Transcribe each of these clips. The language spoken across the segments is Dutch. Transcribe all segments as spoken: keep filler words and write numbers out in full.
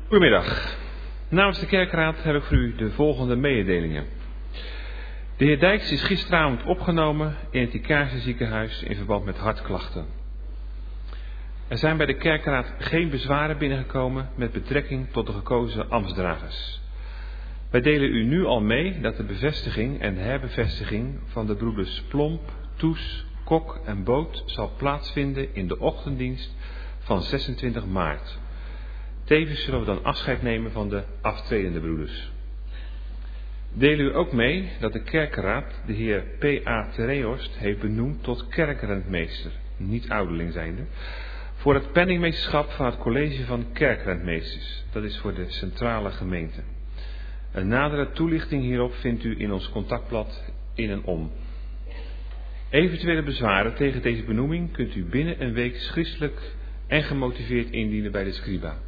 Goedemiddag. Namens de kerkraad heb ik voor u de volgende mededelingen. De heer Dijks is gisteravond opgenomen in het Icarisch ziekenhuis in verband met hartklachten. Er zijn bij de kerkraad geen bezwaren binnengekomen met betrekking tot de gekozen ambtsdragers. Wij delen u nu al mee dat de bevestiging en herbevestiging van de broeders Plomp, Toes, Kok en Boot zal plaatsvinden in de ochtenddienst van zesentwintig maart. Tevens zullen we dan afscheid nemen van de aftredende broeders. Deel u ook mee dat de kerkenraad de heer P A Tereost heeft benoemd tot kerkrentmeester, niet ouderling zijnde, voor het penningmeesterschap van het college van kerkrentmeesters. Dat is voor de centrale gemeente. Een nadere toelichting hierop vindt u in ons contactblad in en om. Eventuele bezwaren tegen deze benoeming kunt u binnen een week schriftelijk en gemotiveerd indienen bij de scriba.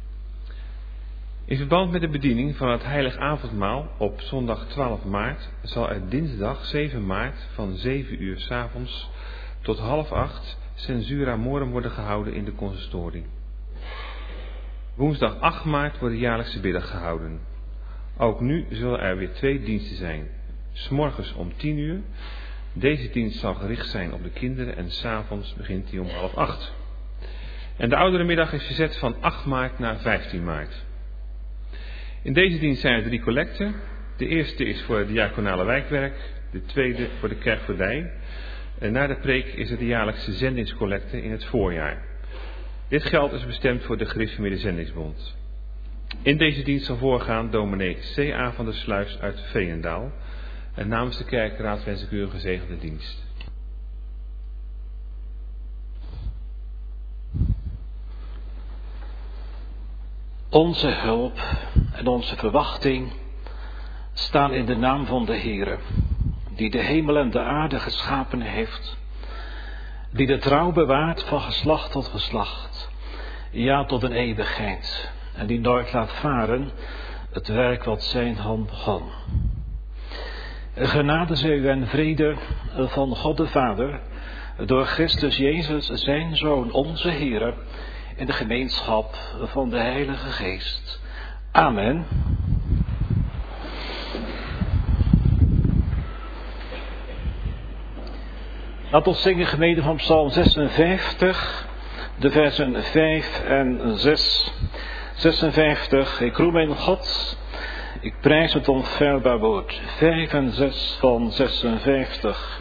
In verband met de bediening van het heilig avondmaal op zondag twaalf maart zal er dinsdag zeven maart van zeven uur 's avonds tot half acht censura morum worden gehouden in de consistorie. Woensdag acht maart wordt de jaarlijkse biddag gehouden. Ook nu zullen er weer twee diensten zijn. 's Morgens om tien uur. Deze dienst zal gericht zijn op de kinderen en 's avonds begint die om half acht. En de ouderenmiddag is verzet van acht maart naar vijftien maart. In deze dienst zijn er drie collecten. De eerste is voor het diaconale wijkwerk, de tweede voor de kerkvoordij. En na de preek is er de jaarlijkse zendingscollecte in het voorjaar. Dit geld is bestemd voor de gereformeerde zendingsbond. In deze dienst zal voorgaan dominee C A van der Sluis uit Veenendaal. En namens de kerkraad wens ik u een gezegende dienst. Onze hulp en onze verwachting staan in de naam van de Heere, die de hemel en de aarde geschapen heeft, die de trouw bewaart van geslacht tot geslacht, ja tot een eeuwigheid, en die nooit laat varen het werk wat zijn hand begon. Genade zij u en vrede van God de Vader, door Christus Jezus zijn Zoon, onze Heere, in de gemeenschap van de Heilige Geest. Amen. Laat ons zingen gemeente van Psalm zesenvijftig, de versen vijf en zes. zesenvijftig, ik roem mijn God, ik prijs het onfeilbaar woord. vijf en zes van zesenvijftig.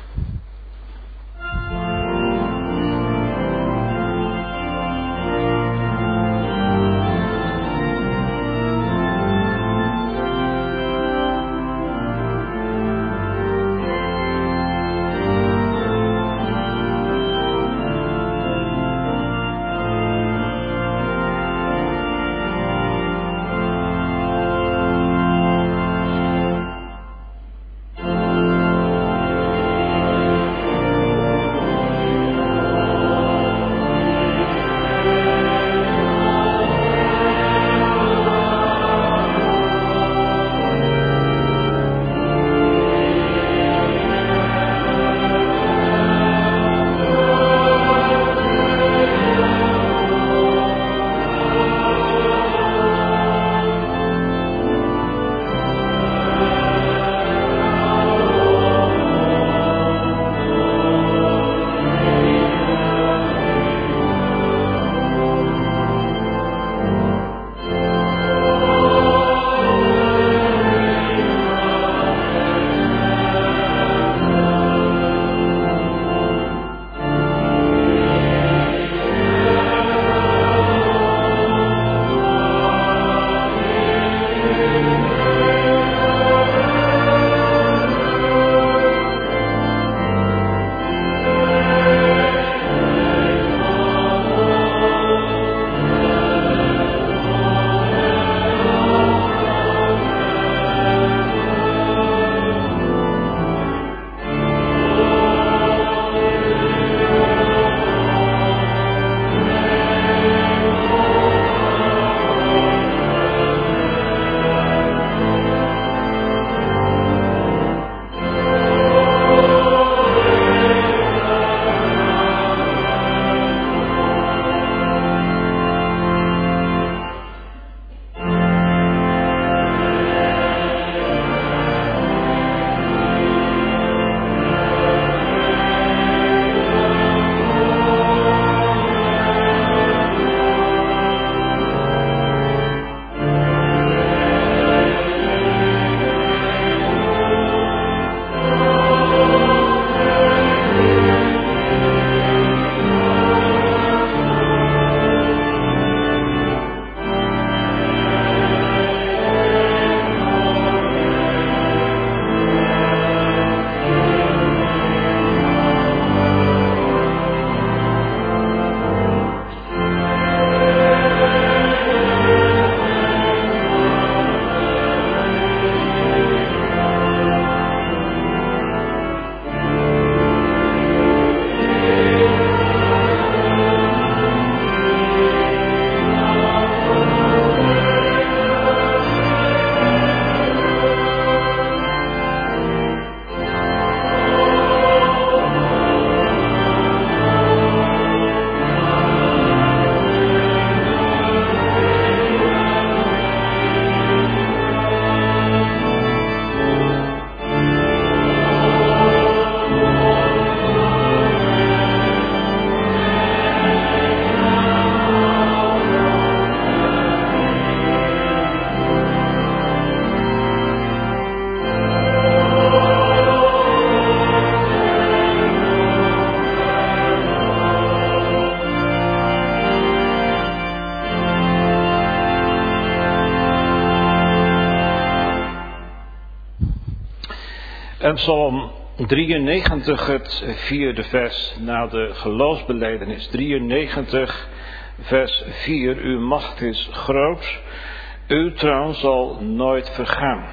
En Psalm drieënnegentig, het vierde vers na de geloofsbelijdenis. drieënnegentig, vers vier. Uw macht is groot, uw trouw zal nooit vergaan.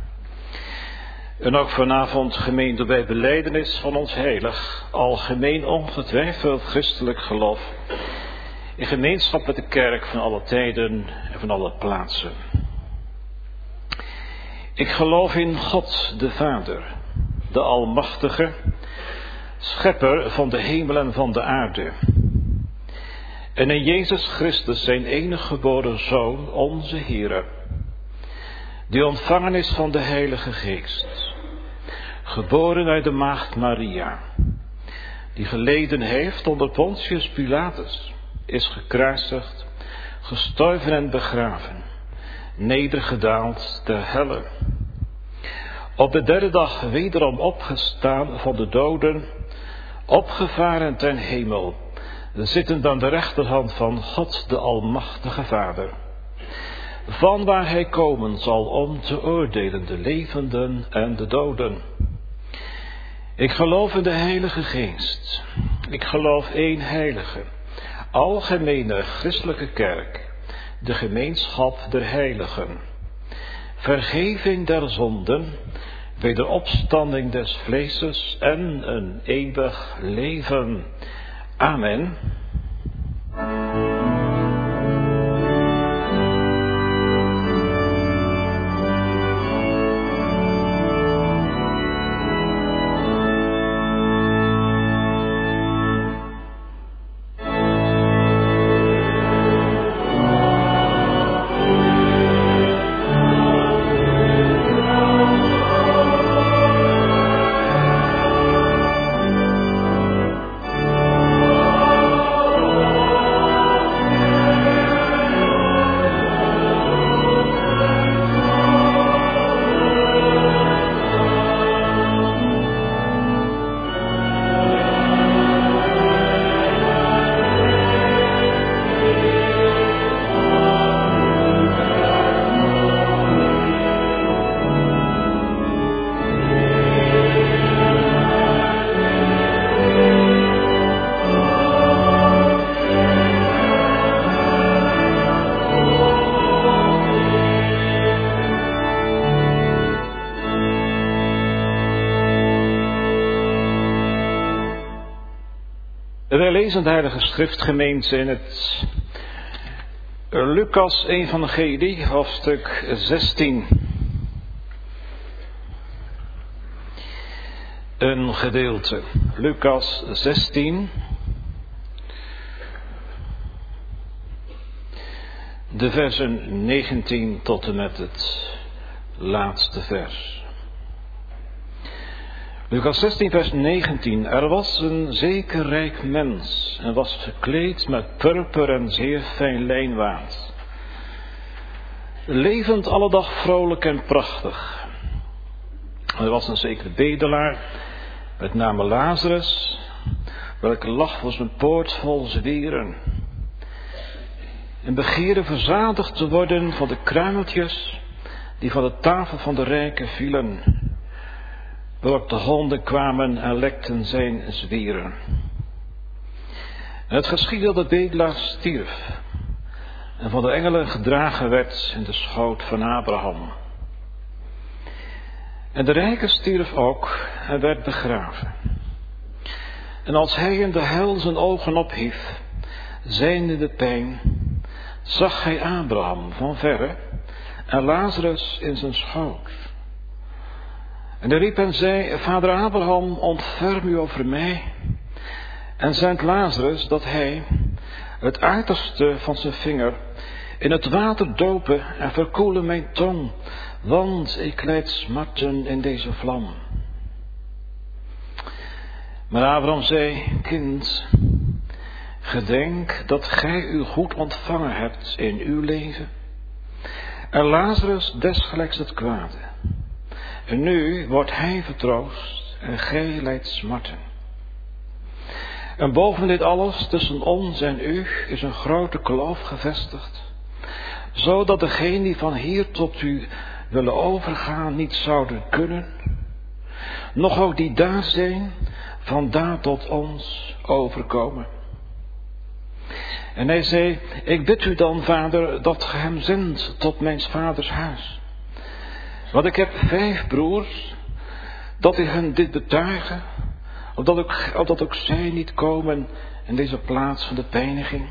En ook vanavond gemeente bij belijdenis van ons heilig, algemeen ongetwijfeld christelijk geloof, in gemeenschap met de kerk van alle tijden en van alle plaatsen. Ik geloof in God de Vader, de Almachtige, schepper van de hemel en van de aarde. En in Jezus Christus, zijn enige geboren Zoon, onze Heere, die ontvangen is van de Heilige Geest, geboren uit de maagd Maria, die geleden heeft onder Pontius Pilatus, is gekruisigd, gestorven en begraven, nedergedaald ter helle. Op de derde dag wederom opgestaan van de doden, opgevaren ten hemel, zittend aan de rechterhand van God de Almachtige Vader, van waar hij komen zal om te oordelen de levenden en de doden. Ik geloof in de Heilige Geest. Ik geloof één heilige, algemene christelijke kerk, de gemeenschap der heiligen, vergeving der zonden, wederopstanding des vleeses en een eeuwig leven. Amen. Wij lezen de Heilige Schriftgemeente in het Lucas Evangelie, hoofdstuk zestien. Een gedeelte. Lucas zestien. De versen negentien tot en met het laatste vers. Lucas zestien, vers negentien. Er was een zeker rijk mens en was gekleed met purper en zeer fijn lijnwaad, levend alle dag vrolijk en prachtig. Er was een zekere bedelaar met name Lazarus, welke lag voor zijn poort vol zwieren, en begeerde verzadigd te worden van de kruimeltjes die van de tafel van de rijken vielen, welke de honden kwamen en lekten zijn zwieren. En het geschiedde dat de bedelaar stierf en van de engelen gedragen werd in de schoot van Abraham. En de rijke stierf ook en werd begraven. En als hij in de hel zijn ogen ophief, zijnde de pijn, zag hij Abraham van verre en Lazarus in zijn schoot. En hij riep en zei: Vader Abraham, ontferm u over mij en zend Lazarus dat hij het uiterste van zijn vinger in het water dopen en verkoelen mijn tong, want ik lijd smarten in deze vlam. Maar Abraham zei: Kind, gedenk dat gij u goed ontvangen hebt in uw leven en Lazarus desgelijks het kwade. En nu wordt hij vertroost en gij lijdt smarten. En boven dit alles tussen ons en u is een grote kloof gevestigd, zodat degenen die van hier tot u willen overgaan niet zouden kunnen, nog ook die daar zijn, vandaar tot ons overkomen. En hij zei, ik bid u dan, vader, dat ge hem zendt tot mijn vaders huis. Want ik heb vijf broers, dat ik hen dit betuigen, opdat ook, opdat ook zij niet komen in deze plaats van de pijniging.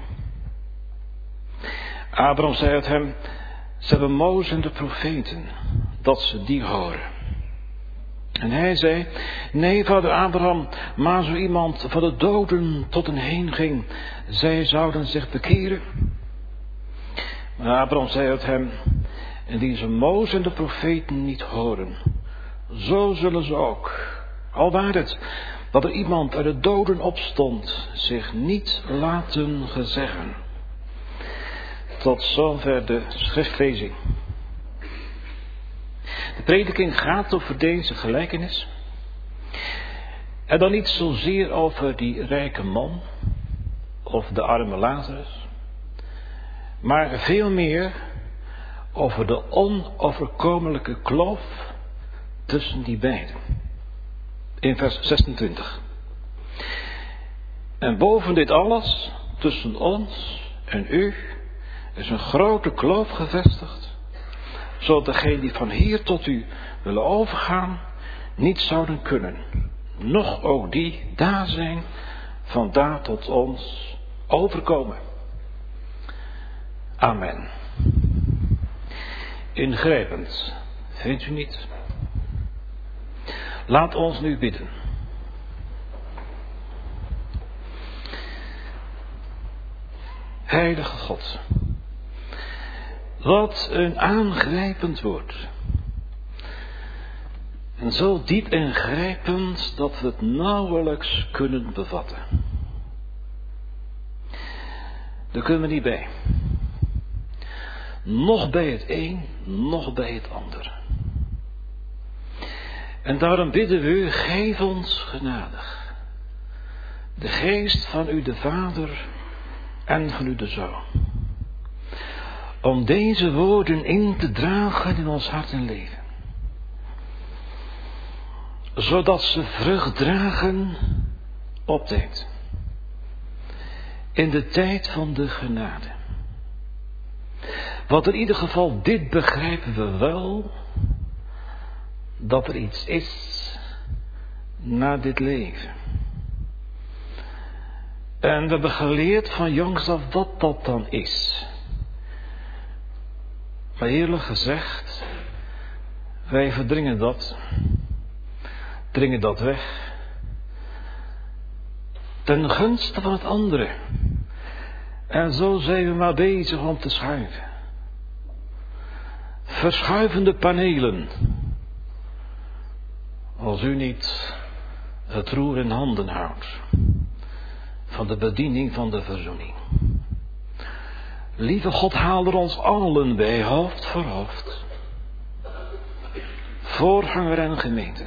Abraham zei uit hem, ze hebben Mozes en de profeten, dat ze die horen. En hij zei, nee, vader Abraham, maar zo iemand van de doden tot hen heen ging, zij zouden zich bekeren. Maar Abraham zei uit hem, indien ze Mozes en de profeten niet horen, zo zullen ze ook, al waar het, dat er iemand uit de doden opstond, zich niet laten gezeggen. Tot zover de schriftlezing. De prediking gaat over deze gelijkenis. En dan niet zozeer over die rijke man of de arme Lazarus, maar veel meer over de onoverkomelijke kloof tussen die beiden. In vers zesentwintig. En boven dit alles, tussen ons en u, is een grote kloof gevestigd, zodat degenen die van hier tot u willen overgaan, niet zouden kunnen, noch ook die daar zijn, van daar tot ons overkomen. Amen. Ingrijpend, vindt u niet? Laat ons nu bidden. Heilige God, wat een aangrijpend woord. En zo diep ingrijpend dat we het nauwelijks kunnen bevatten. Daar kunnen we niet bij. Nog bij het een, nog bij het ander. En daarom bidden we u, geef ons genadig de geest van u de Vader en van u de Zoon. Om deze woorden in te dragen in ons hart en leven. Zodat ze vrucht dragen op tijd. In de tijd van de genade. Want in ieder geval, dit begrijpen we wel, dat er iets is na dit leven. En we hebben geleerd van jongs af wat dat dan is. Maar eerlijk gezegd, wij verdringen dat, dringen dat weg, ten gunste van het andere. En zo zijn we maar bezig om te schuiven. Verschuivende panelen. Als u niet het roer in handen houdt van de bediening van de verzoening. Lieve God, haal er ons allen bij, hoofd voor hoofd. Voorganger en gemeente.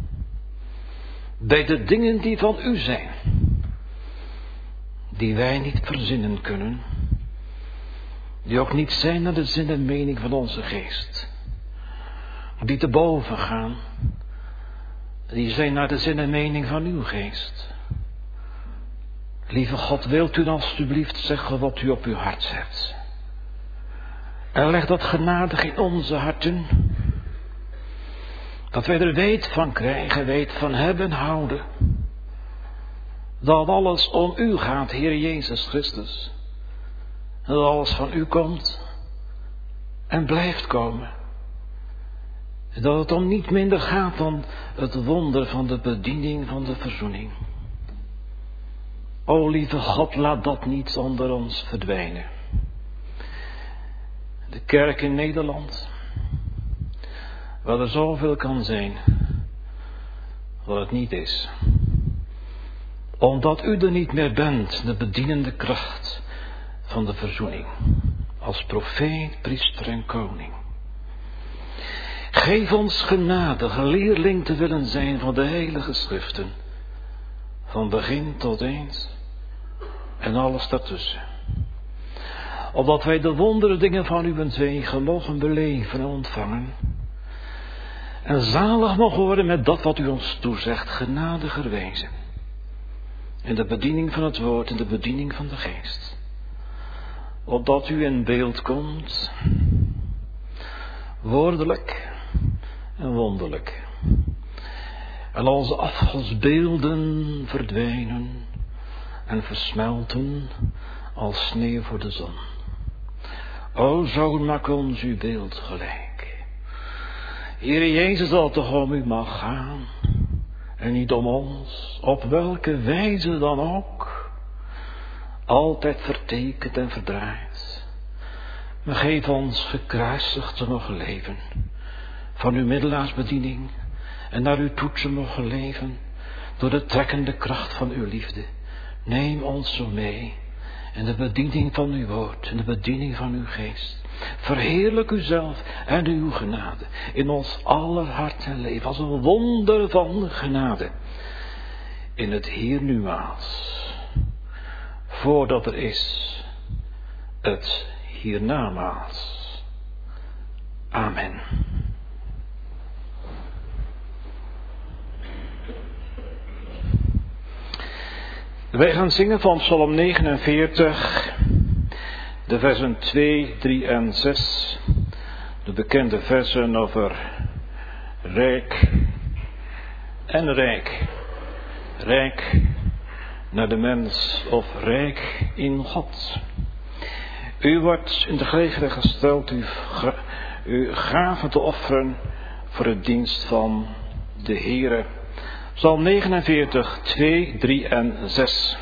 Bij de dingen die van u zijn. Die wij niet verzinnen kunnen. Die ook niet zijn naar de zin en mening van onze geest. Die te boven gaan. Die zijn naar de zin en mening van uw geest. Lieve God, wilt u dan alstublieft zeggen wat u op uw hart hebt. En leg dat genadig in onze harten. Dat wij er weet van krijgen, weet van hebben houden. Dat alles om u gaat, Heer Jezus Christus. En dat alles van u komt en blijft komen. En dat het om niet minder gaat dan het wonder van de bediening van de verzoening. O lieve God, laat dat niet onder ons verdwijnen. De kerk in Nederland, waar er zoveel kan zijn, wat het niet is. Omdat u er niet meer bent, de bedienende kracht van de verzoening. Als profeet, priester en koning. Geef ons genade, leerling te willen zijn van de heilige schriften. Van begin tot eind. En alles daartussen. Opdat wij de wondere dingen van uw wegen mogen beleven en ontvangen. en zalig mogen worden met dat wat u ons toezegt, genadiger wezen. In de bediening van het woord, in de bediening van de geest. Opdat u in beeld komt, woordelijk en wonderlijk. En onze afgodsbeelden verdwijnen en versmelten als sneeuw voor de zon. O zoon, maak ons uw beeld gelijk. Heere Jezus, dat het toch om u mag gaan en niet om ons, op welke wijze dan ook, altijd vertekend en verdraaid. Maar geef ons gekruisigd te mogen leven, van uw middelaarsbediening en naar uw toetsen mogen leven, door de trekkende kracht van uw liefde. Neem ons zo mee in de bediening van uw woord, in de bediening van uw geest. Verheerlijk uzelf en uw genade in ons aller hart en leven, als een wonder van genade. In het hiernamaals, voordat er is het hiernamaals. Amen. Wij gaan zingen van Psalm negenenveertig, de versen twee, drie en zes. De bekende versen over rijk en rijk. Rijk naar de mens of rijk in God. U wordt in de gelegenheid gesteld uw, uw gaven te offeren voor de dienst van de Heere. Psalm negenenveertig, twee, drie en zes.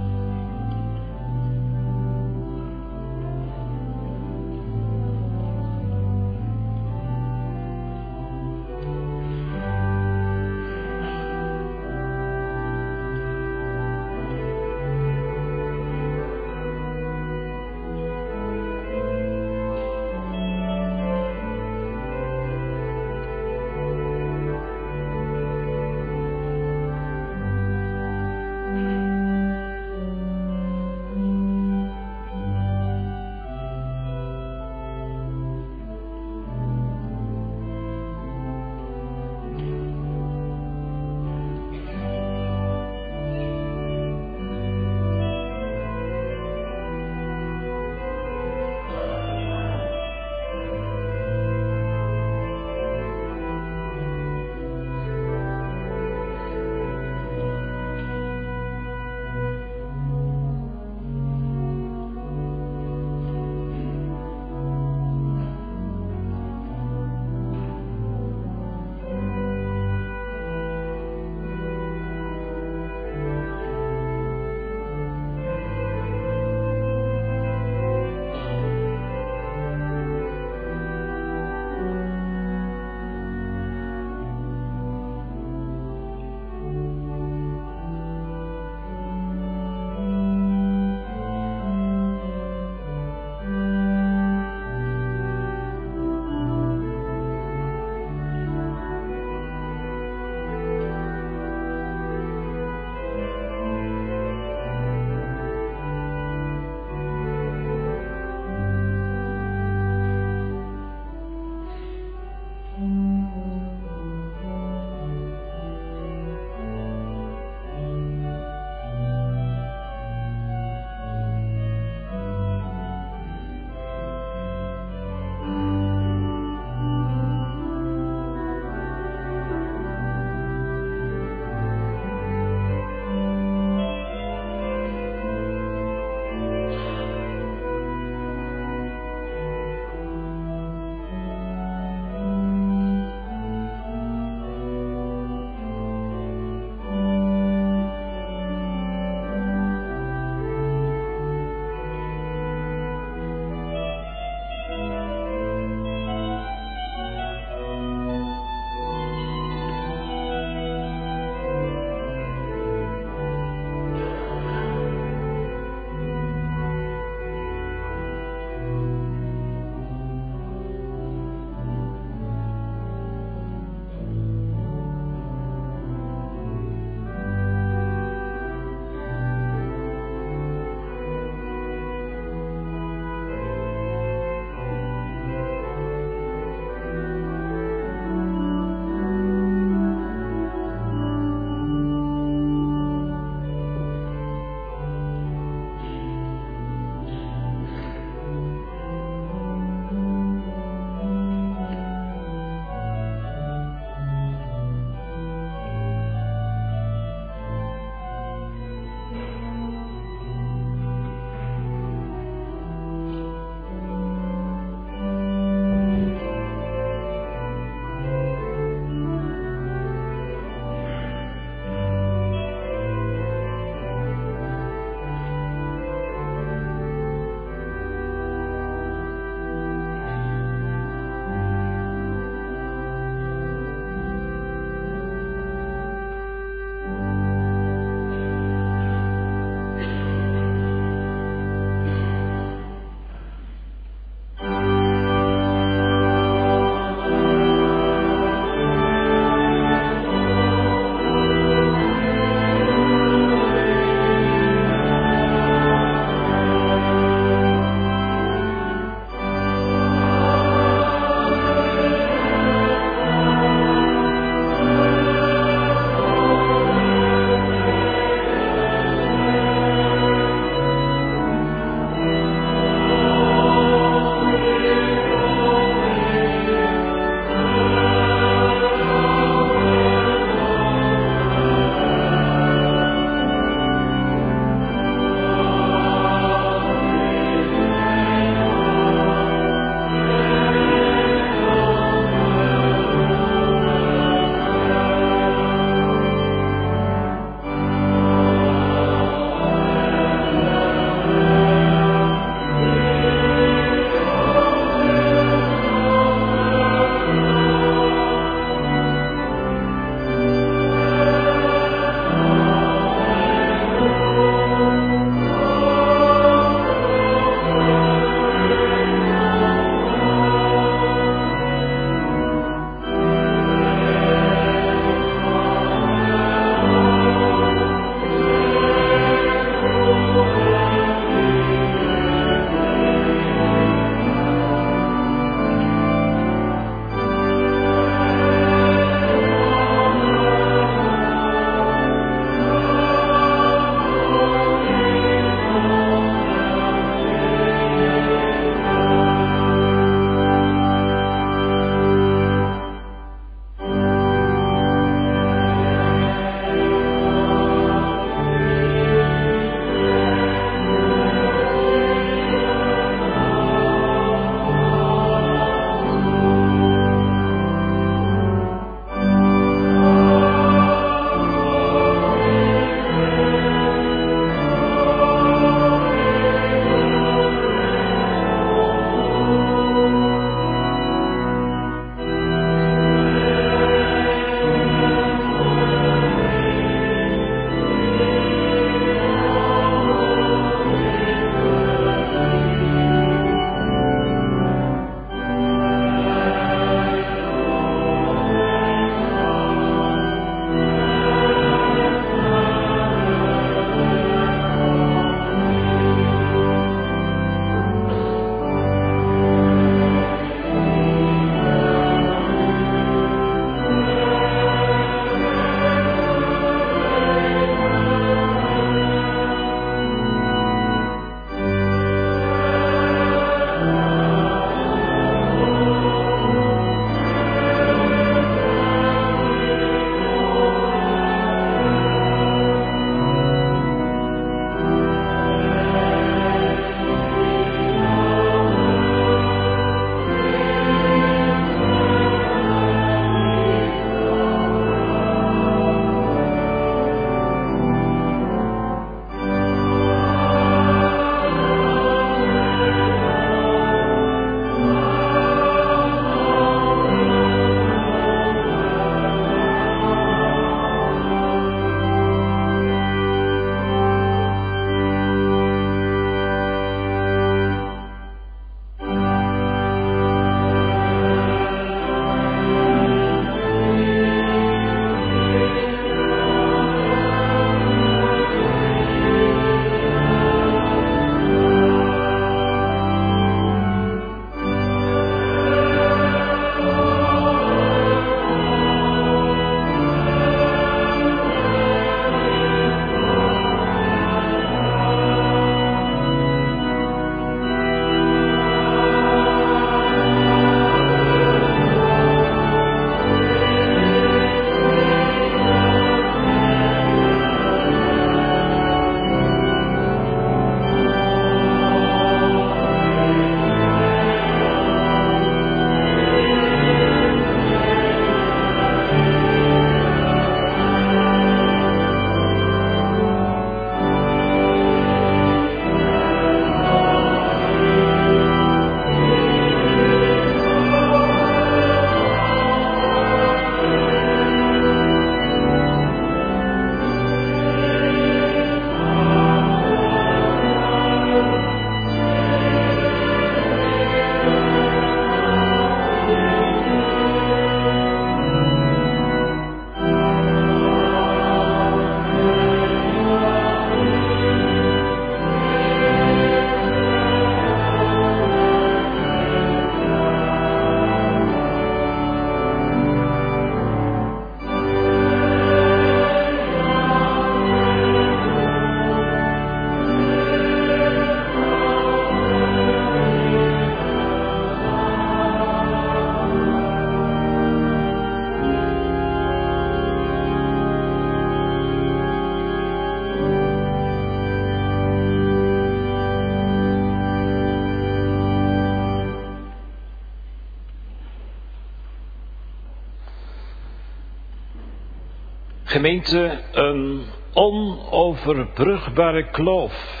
Gemeente, een onoverbrugbare kloof.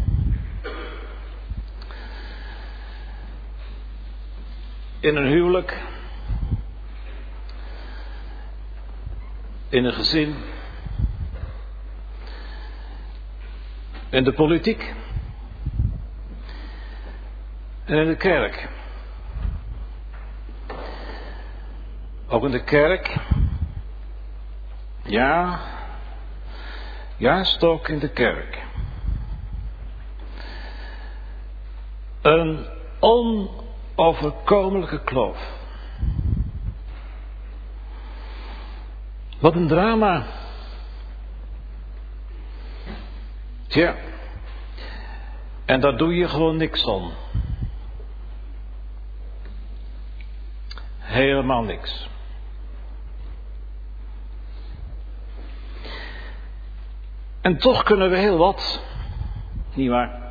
In een huwelijk, in een gezin, in de politiek en in de kerk. Ook in de kerk, ja, juist ook in de kerk. Een onoverkomelijke kloof. Wat een drama. Tja, en daar doe je gewoon niks aan. Helemaal niks. En toch kunnen we heel wat, nietwaar?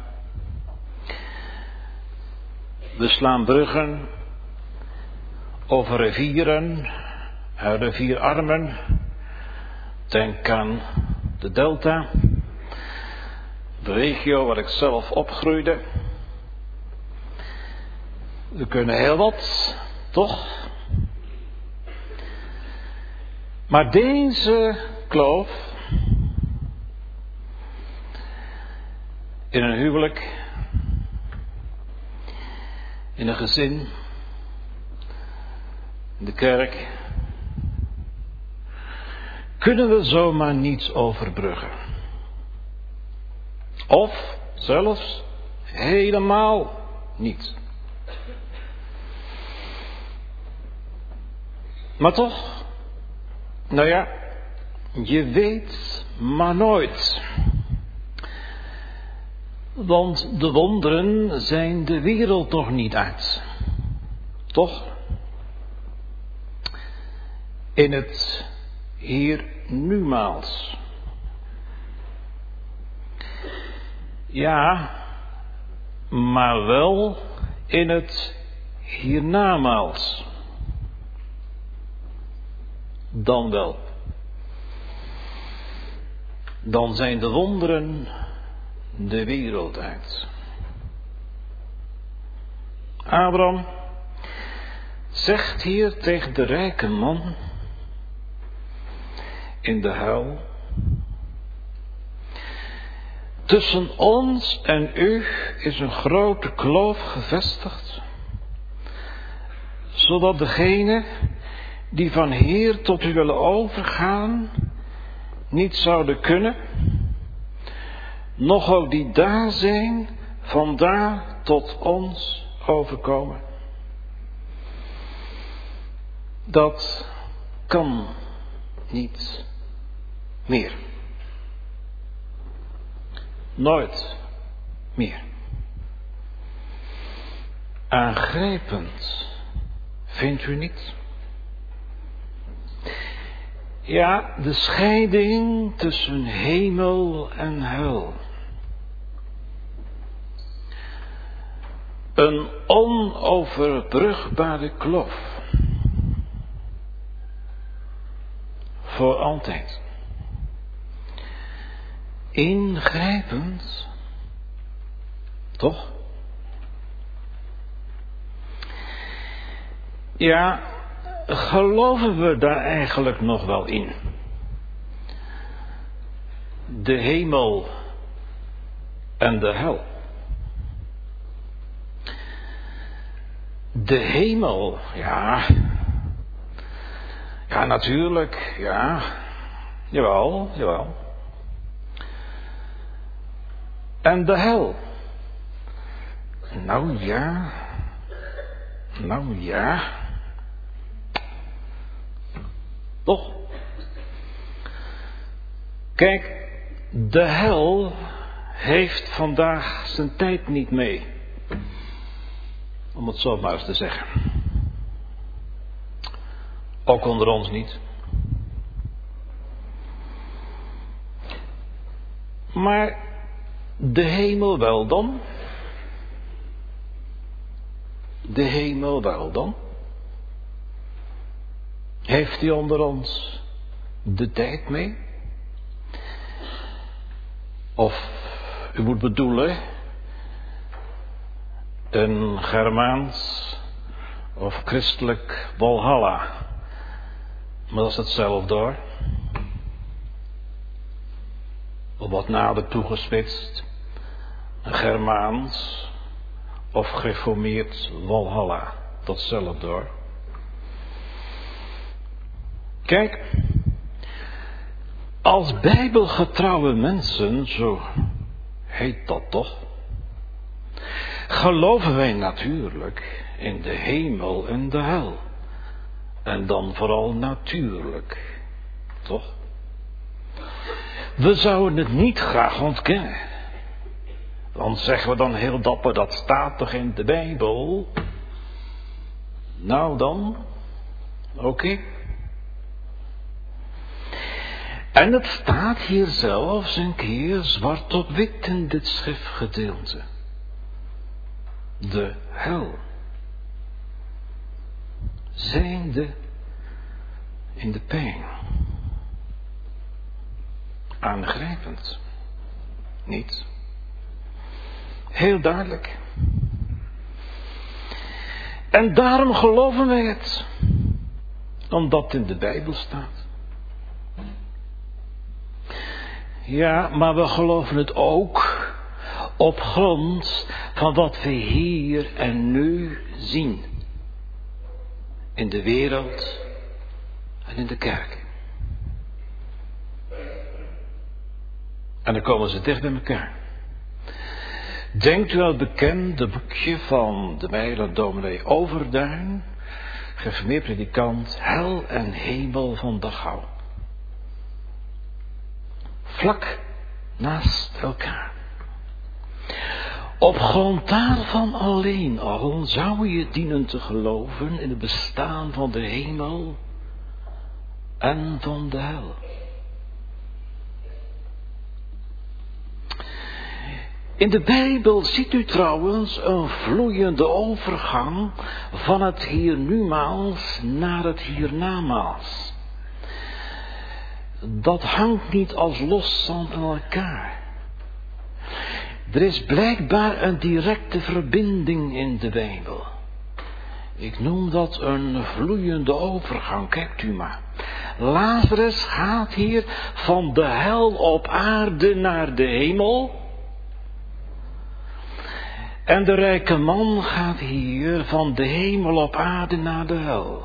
We slaan bruggen over rivieren en rivierarmen. Denk aan de delta, de regio waar ik zelf opgroeide. We kunnen heel wat, toch? Maar deze kloof, in een huwelijk, in een gezin, in de kerk, kunnen we zomaar niets overbruggen. Of zelfs helemaal niet. Maar toch, nou ja, je weet maar nooit. Want de wonderen zijn de wereld nog niet uit. Toch? In het hier numaals. Ja, maar wel in het hiernamaals. Dan wel. Dan zijn de wonderen de wereld uit. Abraham zegt hier tegen de rijke man in de hel: tussen ons en u is een grote kloof gevestigd, zodat degene die van hier tot u willen overgaan niet zouden kunnen, noch ook die daar zijn, van daar tot ons overkomen. Dat kan niet meer. Nooit meer. Aangrijpend, vindt u niet? Ja, de scheiding tussen hemel en hel. Een onoverbrugbare kloof. Voor altijd. Ingrijpend. Toch? Ja, geloven we daar eigenlijk nog wel in? De hemel en de hel. De hemel, ja. Ja, natuurlijk, ja. Jawel, jawel. En de hel. Nou ja. Nou ja. Toch? Kijk, de hel heeft vandaag zijn tijd niet mee. Om het zo maar eens te zeggen. Ook onder ons niet. Maar de hemel wel dan? De hemel wel dan? Heeft hij onder ons de tijd mee? Of u moet bedoelen een Germaans of christelijk Walhalla. Maar dat is hetzelfde hoor. Of wat nader toegespitst, een Germaans of gereformeerd Walhalla. Datzelfde hoor. Kijk, als bijbelgetrouwe mensen, zo heet dat toch, geloven wij natuurlijk in de hemel en de hel. En dan vooral natuurlijk, toch? We zouden het niet graag ontkennen. Want zeggen we dan heel dapper, dat staat toch in de Bijbel? Nou dan, oké. Okay. En het staat hier zelfs een keer zwart op wit in dit schriftgedeelte. De hel. Zijnde in de pijn. Aangrijpend. Niet? Heel duidelijk. En daarom geloven wij het. Omdat het in de Bijbel staat. Ja, maar we geloven het ook op grond van wat we hier en nu zien. In de wereld en in de kerk. En dan komen ze dicht bij elkaar. Denkt u aan het bekende boekje van de Meiler dominee Overduin, gereformeerd predikant, Hel en Hemel van Dachau. Vlak naast elkaar. Op grond daarvan alleen al zou je dienen te geloven in het bestaan van de hemel en van de hel. In de Bijbel ziet u trouwens een vloeiende overgang van het hiernamaals naar het hiernamaals. Dat hangt niet als loszand aan elkaar. Er is blijkbaar een directe verbinding in de Bijbel. Ik noem dat een vloeiende overgang, kijkt u maar. Lazarus gaat hier van de hel op aarde naar de hemel. En de rijke man gaat hier van de hemel op aarde naar de hel.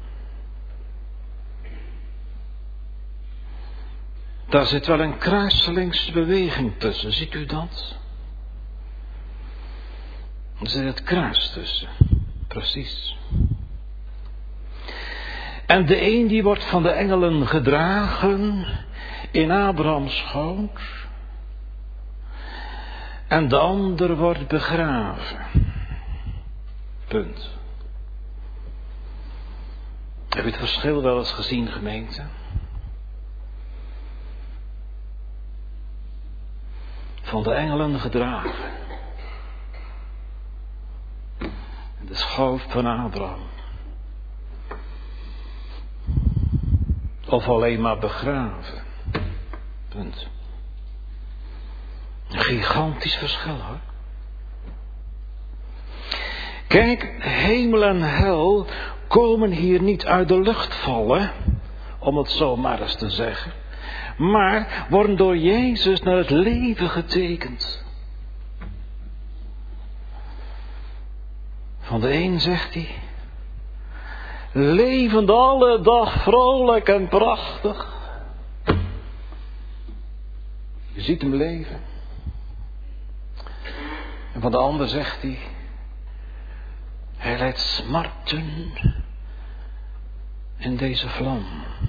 Daar zit wel een kruiselingse beweging tussen, ziet u dat? Er zit het kruis tussen, precies. En de een die wordt van de engelen gedragen in Abrahams schoot. En de ander wordt begraven. Punt. Heb je het verschil wel eens gezien, gemeente? Van de engelen gedragen. De schoot van Abraham. Of alleen maar begraven. Punt. Een gigantisch verschil hoor. Kijk, hemel en hel komen hier niet uit de lucht vallen, om het zo maar eens te zeggen, maar worden door Jezus naar het leven getekend. Van de een zegt hij, levend alle dag vrolijk en prachtig. Je ziet hem leven. En van de ander zegt hij, hij lijdt smarten in deze vlam.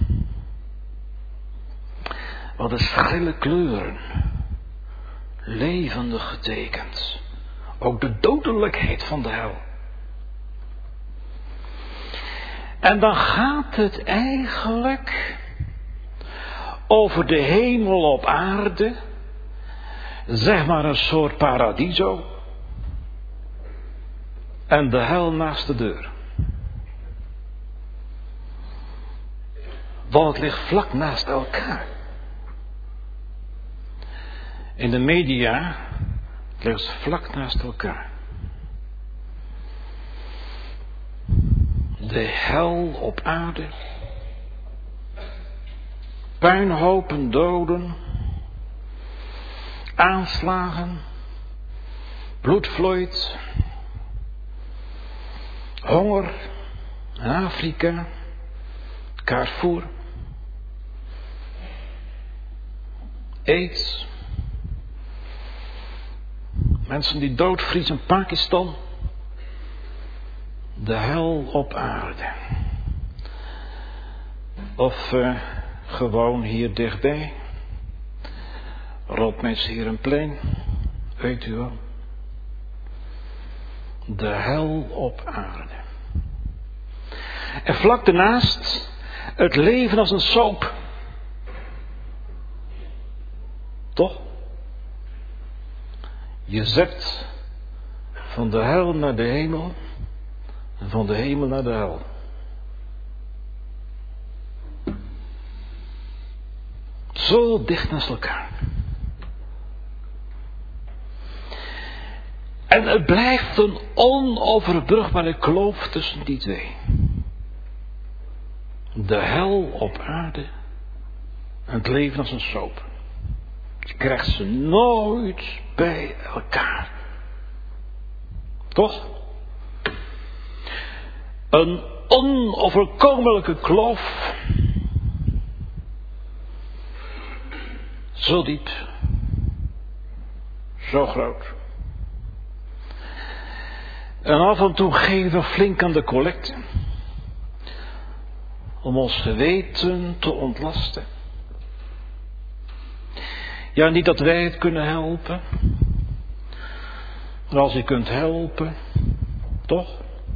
Wat een schille kleuren, levendig getekend. Ook de dodelijkheid van de hel. En dan gaat het eigenlijk over de hemel op aarde, zeg maar een soort paradiso, en de hel naast de deur. Want het ligt vlak naast elkaar. In de media liggen ze vlak naast elkaar. De hel op aarde. Puinhopen doden. Aanslagen. Bloed vloeit. Honger. Afrika. Carrefour. AIDS. Mensen die doodvriezen in Pakistan. De hel op aarde. Of uh, gewoon hier dichtbij. Roodmeeshierenplein. Weet u wel. De hel op aarde. En vlak daarnaast het leven als een soap. Toch? Je zet van de hel naar de hemel en van de hemel naar de hel. Zo dicht naast elkaar. En het blijft een onoverbrugbare kloof tussen die twee. De hel op aarde en het leven als een soap. Je krijgt ze nooit bij elkaar. Toch? Een onoverkomelijke kloof. Zo diep. Zo groot. En af en toe geven we flink aan de collecte. Om ons geweten te ontlasten. Ja, niet dat wij het kunnen helpen. Maar als u kunt helpen. Toch?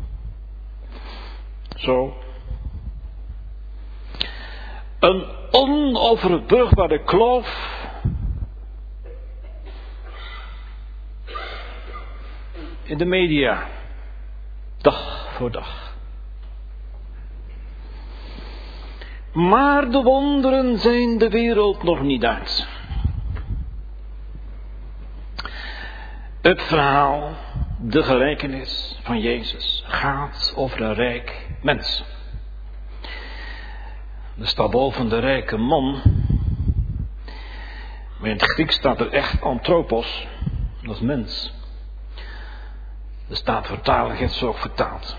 Zo. Een onoverbrugbare kloof. In de media. Dag voor dag. Maar de wonderen zijn de wereld nog niet uit. Het verhaal, de gelijkenis van Jezus, gaat over een rijk mens. Er staat boven de rijke man. Maar in het Grieks staat er echt anthropos. Dat is mens. De Statenvertaling heeft zo ook vertaald.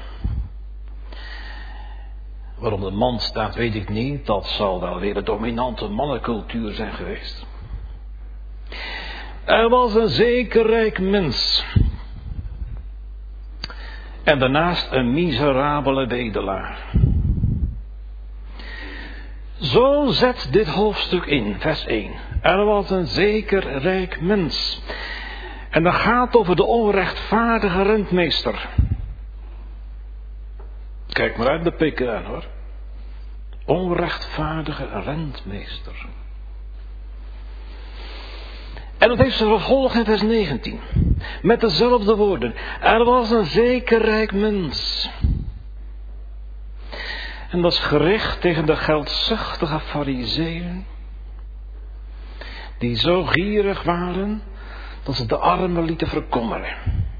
Waarom de man staat, weet ik niet. Dat zal wel weer de dominante mannencultuur zijn geweest. Er was een zeker rijk mens. En daarnaast een miserabele bedelaar. Zo zet dit hoofdstuk in, vers één. Er was een zeker rijk mens. En dat gaat over de onrechtvaardige rentmeester. Kijk maar uit de pikken aan, hoor. Onrechtvaardige rentmeester. En dat heeft zijn vervolg in vers negentien. Met dezelfde woorden. Er was een zeker rijk mens. En dat is gericht tegen de geldzuchtige farizeeën. Die zo gierig waren dat ze de armen lieten verkommeren.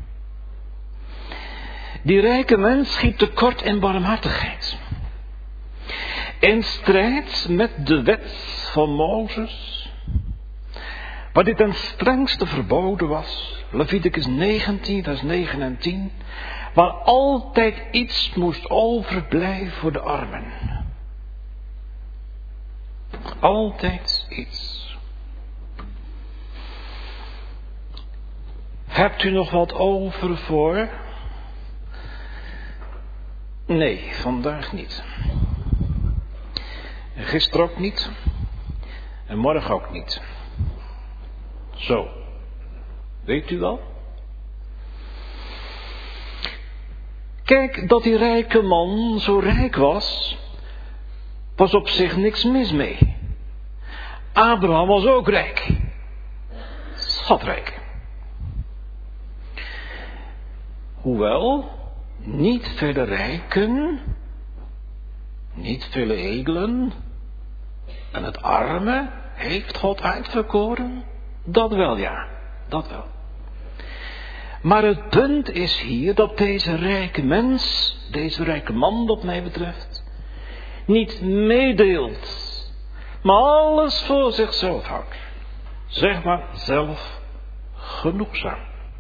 Die rijke mens schiet tekort in barmhartigheid. In strijd met de wet van Mozes. Waar dit ten strengste verboden was. Leviticus negentien, vers negen en tien. Waar altijd iets moest overblijven voor de armen. Altijd iets. Hebt u nog wat over voor? Nee, vandaag niet. En gisteren ook niet. En morgen ook niet. Zo. Weet u wel? Kijk, dat die rijke man zo rijk was, was op zich niks mis mee. Abraham was ook rijk. Schatrijk. Hoewel, niet vele rijken, niet vele edelen, En het arme heeft God uitverkoren? Dat wel, ja. Dat wel. Maar het punt is hier dat deze rijke mens, deze rijke man wat mij betreft, niet meedeelt, maar alles voor zichzelf houdt. Zeg maar zelf genoegzaam.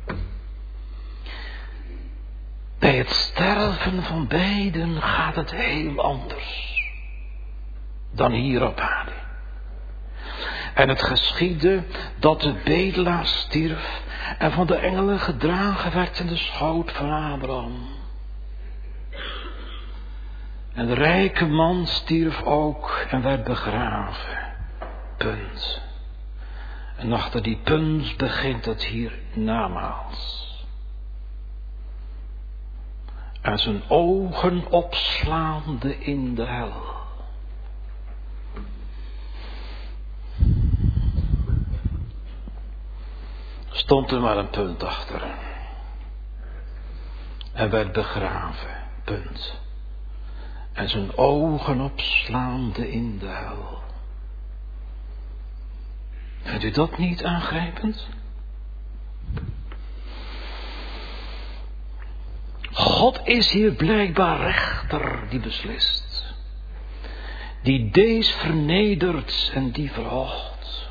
Bij het sterven van beiden gaat het heel anders dan hier op aarde. En het geschiedde dat de bedelaar stierf en van de engelen gedragen werd in de schoot van Abraham. En de rijke man stierf ook en werd begraven. Punt. En achter die punt begint het hier namaals. En zijn ogen opslaande in de hel. Stond er maar een punt achter. En werd begraven. Punt. En zijn ogen opslaande in de hel. Vindt u dat niet aangrijpend? God is hier blijkbaar rechter die beslist. Die deze vernedert en die verhoogt.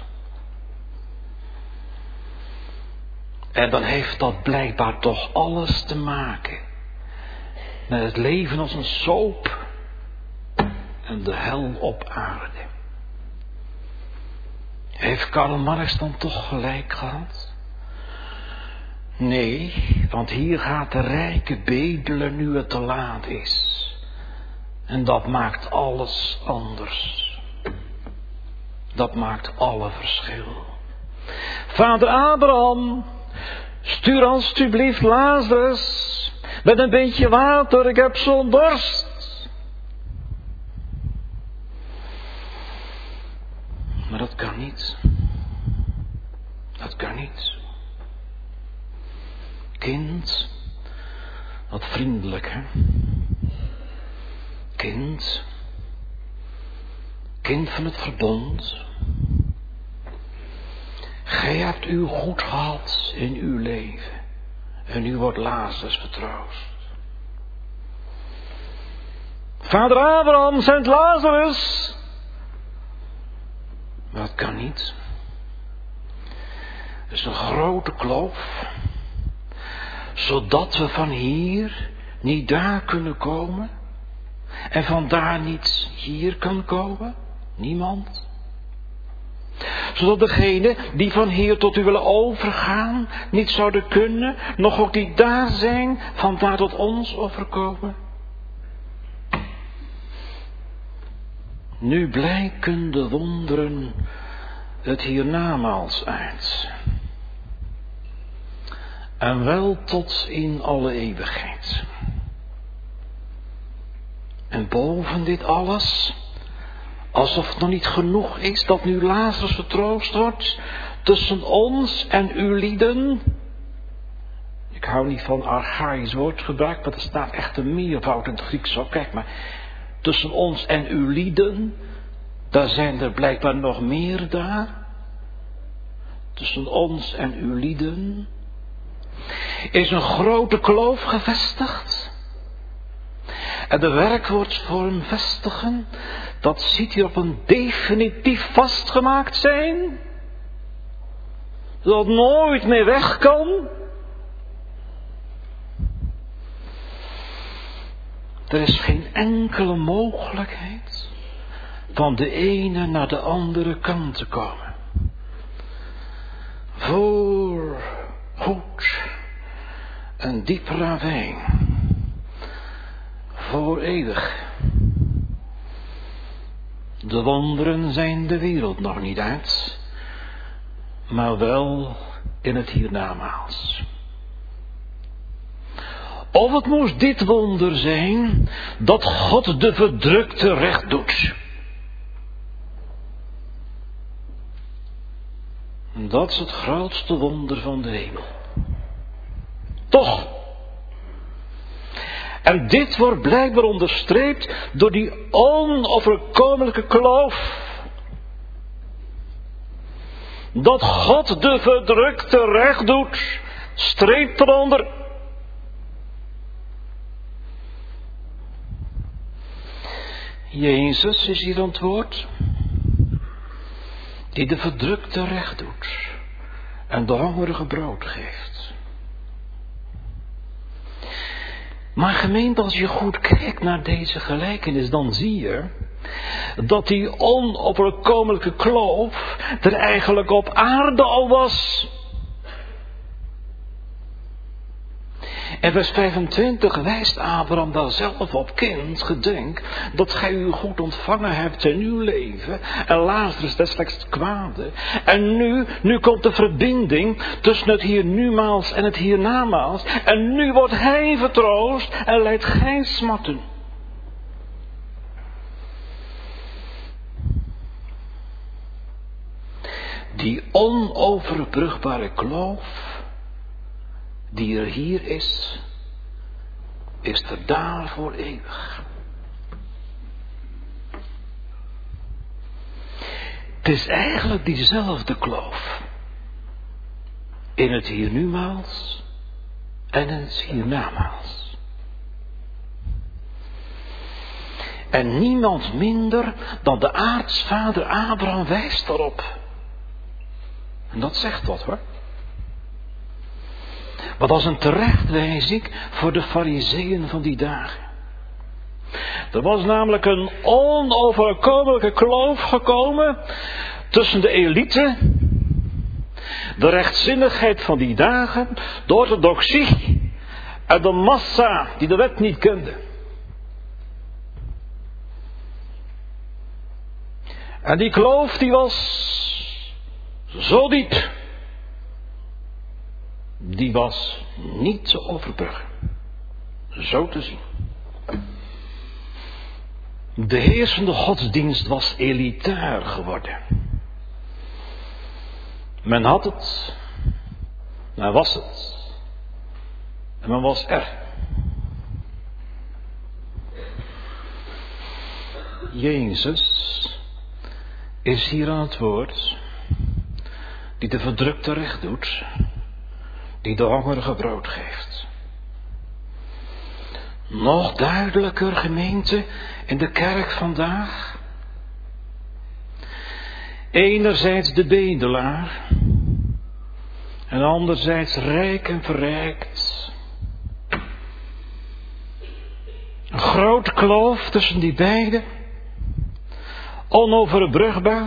En dan heeft dat blijkbaar toch alles te maken met het leven als een soap en de hel op aarde. Heeft Karl Marx dan toch gelijk gehad? Nee, want hier gaat de rijke bedelaar nu het te laat is. En dat maakt alles anders. Dat maakt alle verschil. Vader Abraham, stuur alstublieft Lazarus met een beetje water, ik heb zo'n dorst. Maar dat kan niet. Dat kan niet. Kind, wat vriendelijk, hè? Kind, kind van het verbond. Gij hebt u goed gehad in uw leven. En nu wordt Lazarus vertroost. Vader Abraham, zendt Lazarus. Maar dat kan niet. Er is een grote kloof. Zodat we van hier niet daar kunnen komen. En van daar niet hier kan komen. Niemand. Zodat degene die van hier tot u willen overgaan niet zouden kunnen. Nog ook die daar zijn van daar tot ons overkomen. Nu blijken de wonderen het hiernamaals uit. En wel tot in alle eeuwigheid. En boven dit alles, alsof het nog niet genoeg is dat nu Lazarus vertroost wordt, tussen ons en uw lieden. Ik hou niet van archaïsch woordgebruik, want er staat echt een meervoud in het Grieks. Zo, kijk maar. Tussen ons en uw lieden, daar zijn er blijkbaar nog meer daar. Tussen ons en uw lieden is een grote kloof gevestigd. En de werkwoordsvorm vestigen, dat ziet hier op een definitief vastgemaakt zijn. Dat nooit meer weg kan. Er is geen enkele mogelijkheid van de ene naar de andere kant te komen. Voor goed een diep ravijn. Voor eeuwig. De wonderen zijn de wereld nog niet uit, maar wel in het hiernamaals. Of het moest dit wonder zijn, dat God de verdrukte recht doet. Dat is het grootste wonder van de hemel. Toch. En dit wordt blijkbaar onderstreept door die onoverkomelijke kloof dat God de verdrukte recht doet, streep eronder. Jezus is hier antwoord, die de verdrukte recht doet en de hongerige brood geeft. Maar gemeente, als je goed kijkt naar deze gelijkenis, dan zie je dat die onoverkomelijke kloof er eigenlijk op aarde al was. En vers vijfentwintig wijst Abraham daar zelf op: kind, gedenk dat gij u goed ontvangen hebt in uw leven en Lazarus des slechts het kwade. En nu, nu komt de verbinding tussen het hiernamaals en het hiernamaals. En nu wordt hij vertroost en lijdt gij smarten. Die onoverbrugbare kloof die er hier is, is er daar voor eeuwig. Het is eigenlijk diezelfde kloof in het hiernamaals en in het hiernamaals. En niemand minder dan de aartsvader Abraham wijst daarop. En dat zegt wat, hoor. Wat als een terechtwijzing voor de farizeeën van die dagen. Er was namelijk een onoverkomelijke kloof gekomen tussen de elite, de rechtzinnigheid van die dagen, de orthodoxie en de massa die de wet niet kende. En die kloof die was zo diep. Die was niet te overbruggen. Zo te zien. De heersende godsdienst was elitair geworden. Men had het. Men was het. En men was er. Jezus is hier aan het woord, die de verdrukte recht doet, die de hongerige brood geeft. Nog duidelijker, gemeente, in de kerk vandaag. Enerzijds de bedelaar en anderzijds rijk en verrijkt. Een groot kloof tussen die beiden, onoverbrugbaar.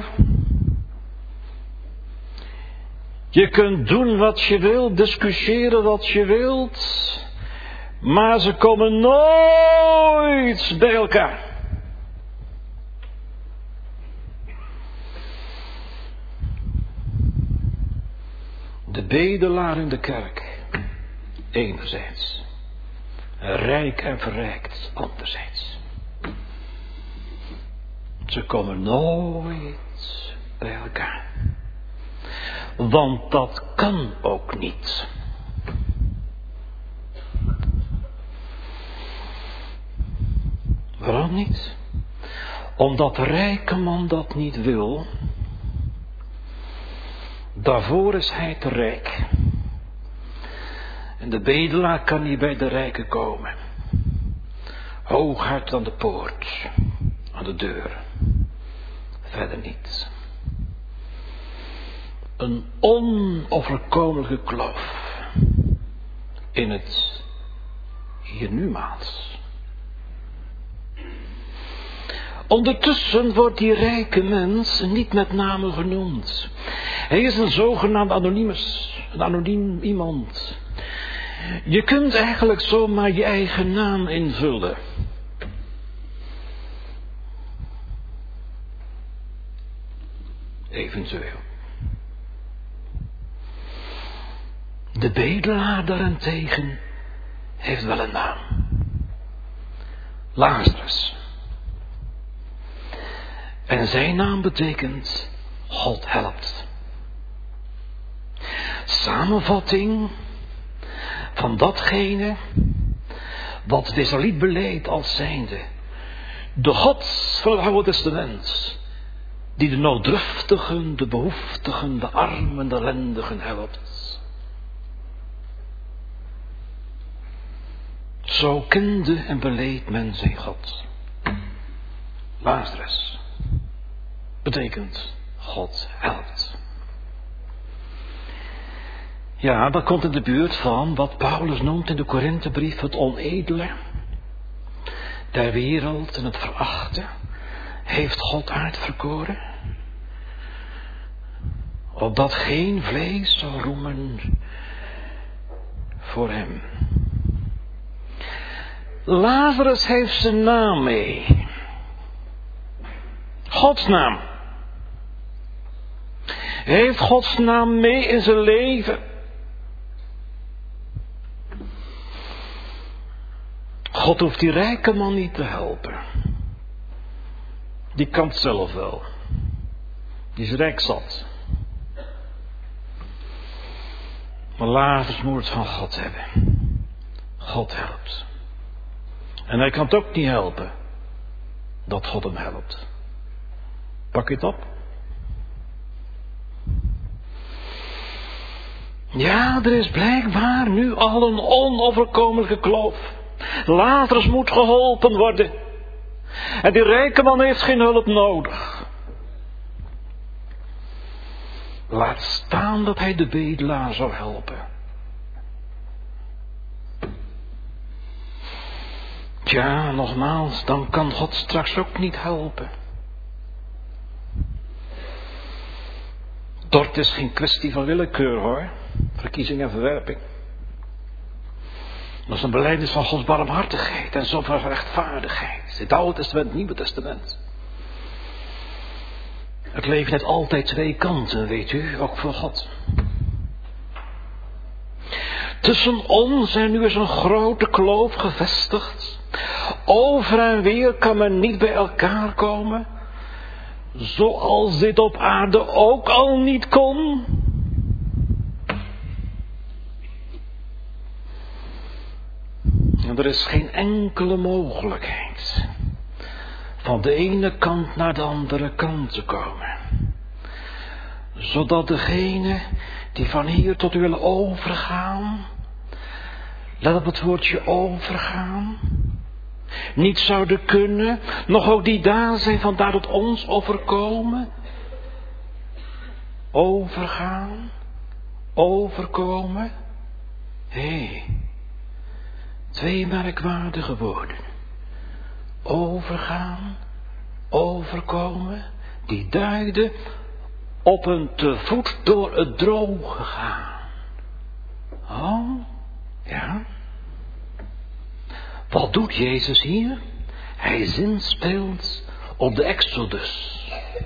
Je kunt doen wat je wilt, discussiëren wat je wilt, maar ze komen nooit bij elkaar. De bedelaar in de kerk, enerzijds. Rijk en verrijkt, anderzijds. Ze komen nooit bij elkaar. Want dat kan ook niet. Waarom niet? Omdat de rijke man dat niet wil. Daarvoor is hij te rijk. En de bedelaar kan niet bij de rijken komen. Hooguit aan de poort, aan de deur. Verder niet. Een onoverkomelijke kloof in het hiernamaals. Ondertussen wordt die rijke mens niet met name genoemd. Hij is een zogenaamd anonymus, een anoniem iemand. Je kunt eigenlijk zomaar je eigen naam invullen. Eventueel. De bedelaar daarentegen heeft wel een naam. Lazarus. En zijn naam betekent God helpt. Samenvatting van datgene wat de Israëliet beleed als zijnde de God van het Oude Testament die de nooddruftigen, de behoeftigen, de armen, de ellendigen helpt. Zo kende en beleed men zijn God. Lazarus betekent God helpt. Ja, dat komt in de buurt van wat Paulus noemt in de Korinthebrief het onedele der wereld en het verachten. Heeft God uitverkoren, opdat geen vlees zal roemen voor hem. Lazarus heeft zijn naam mee. Gods naam. Hij heeft Gods naam mee in zijn leven. God hoeft die rijke man niet te helpen. Die kan het zelf wel. Die is rijk zat. Maar Lazarus moet het van God hebben. God helpt. En hij kan het ook niet helpen dat God hem helpt. Pak je het op? Ja, er is blijkbaar nu al een onoverkomelijke kloof. Lazarus moet geholpen worden. En die rijke man heeft geen hulp nodig. Laat staan dat hij de bedelaar zou helpen. Tja, nogmaals, dan kan God straks ook niet helpen. Dort is geen kwestie van willekeur hoor. Verkiezing en verwerping. Dat is een belijdenis van Gods barmhartigheid en zo van rechtvaardigheid. Het Oude Testament, het Nieuwe Testament. Het leven heeft altijd twee kanten, weet u, ook voor God. Tussen ons en nu is een grote kloof gevestigd. Over en weer kan men niet bij elkaar komen. Zoals dit op aarde ook al niet kon. En er is geen enkele mogelijkheid van de ene kant naar de andere kant te komen. Zodat degene die van hier tot u willen overgaan, let op het woordje overgaan, niet zouden kunnen, nog ook die daar zijn vandaar tot ons overkomen. Overgaan, overkomen. Hé, hey, twee merkwaardige woorden. Overgaan, overkomen, die duiden op een te voet door het droge gaan. Oh, ja. Wat doet Jezus hier? Hij zinspeelt op de Exodus.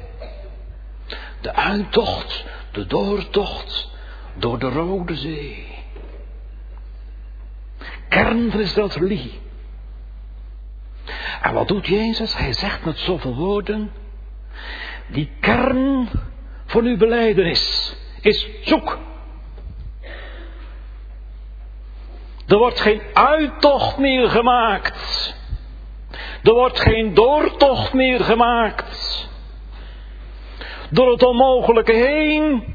De uittocht, de doortocht door de Rode Zee. Kern van Israëls religie. En wat doet Jezus? Hij zegt met zoveel woorden: die kern van uw belijdenis is zoek. Er wordt geen uittocht meer gemaakt. Er wordt geen doortocht meer gemaakt. Door het onmogelijke heen.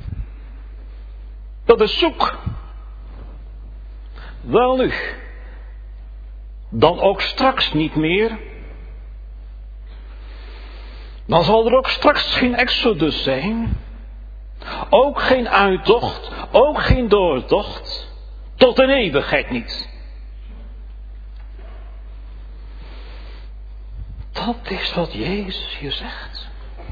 Dat is zoek. Wel nu. Dan ook straks niet meer. Dan zal er ook straks geen exodus zijn. Ook geen uittocht. Ook geen doortocht. Tot een eeuwigheid niet. Dat is wat Jezus hier zegt.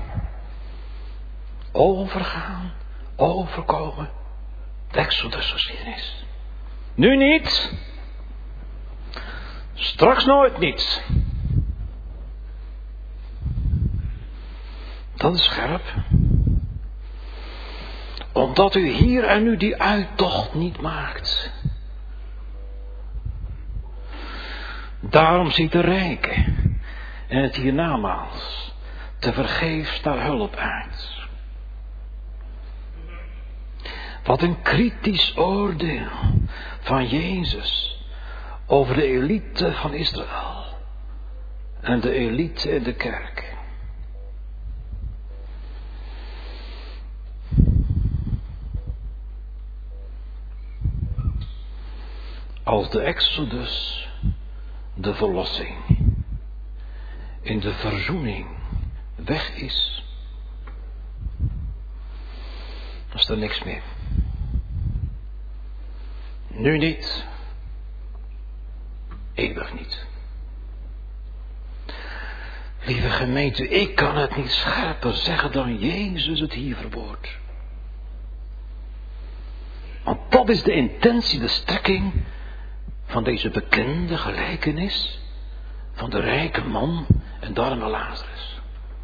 Overgaan, overkomen. De Exodusgeschiedenis. Nu niet. Straks nooit niet. Dat is scherp. Omdat u hier en nu die uittocht niet maakt. Daarom ziet de rijke en het hiernamaals te vergeefs naar hulp uit. Wat een kritisch oordeel van Jezus over de elite van Israël en de elite in de kerk. Als de Exodus, de verlossing, in de verzoening weg is, dan is er niks meer. Nu niet, eeuwig niet. Lieve gemeente, ik kan het niet scherper zeggen dan Jezus het hier verwoordt. Want dat is de intentie, de strekking van deze bekende gelijkenis van de rijke man en de arme Lazarus.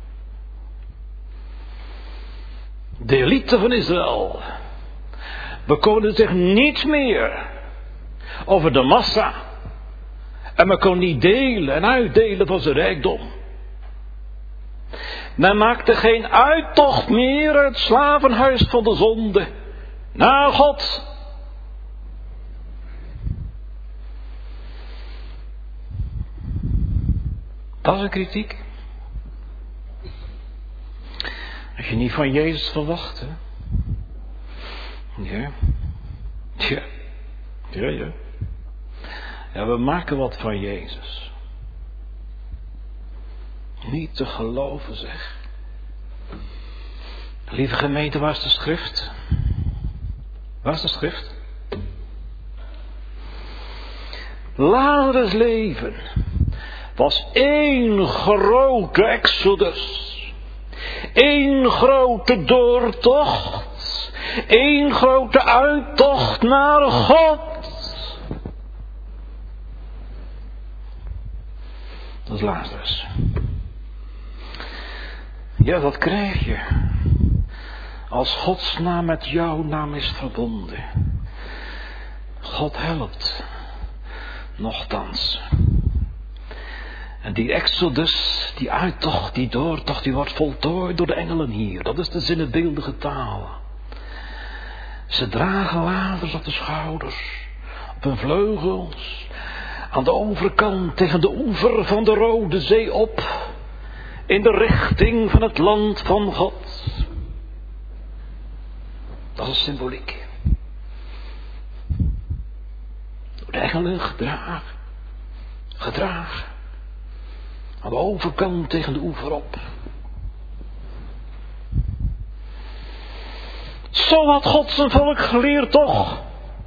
De elite van Israël bekomen zich niet meer over de massa en men kon niet delen en uitdelen van zijn rijkdom. Men maakte geen uittocht meer uit het slavenhuis van de zonde naar God. Dat is een kritiek. Als je niet van Jezus verwacht, hè? Ja. Ja. Ja, ja. Ja, we maken wat van Jezus. Niet te geloven, zeg. Lieve gemeente, waar is de schrift? Waar is de schrift? Lazarus' leven was één grote exodus. Eén grote doortocht. Eén grote uittocht naar God. Dat is Lazarus. Ja, dat krijg je als Gods naam met jouw naam is verbonden. God helpt. Nochtans. En die exodus, die uittocht, die doortocht, die wordt voltooid door de engelen hier. Dat is de zinnebeeldige taal. Ze dragen Lazarus op de schouders, op hun vleugels, aan de overkant tegen de oever van de Rode Zee op, in de richting van het land van God. Dat is symboliek. Door de engelen gedragen, gedragen. Aan de overkant tegen de oever op. Zo had God zijn volk geleerd toch.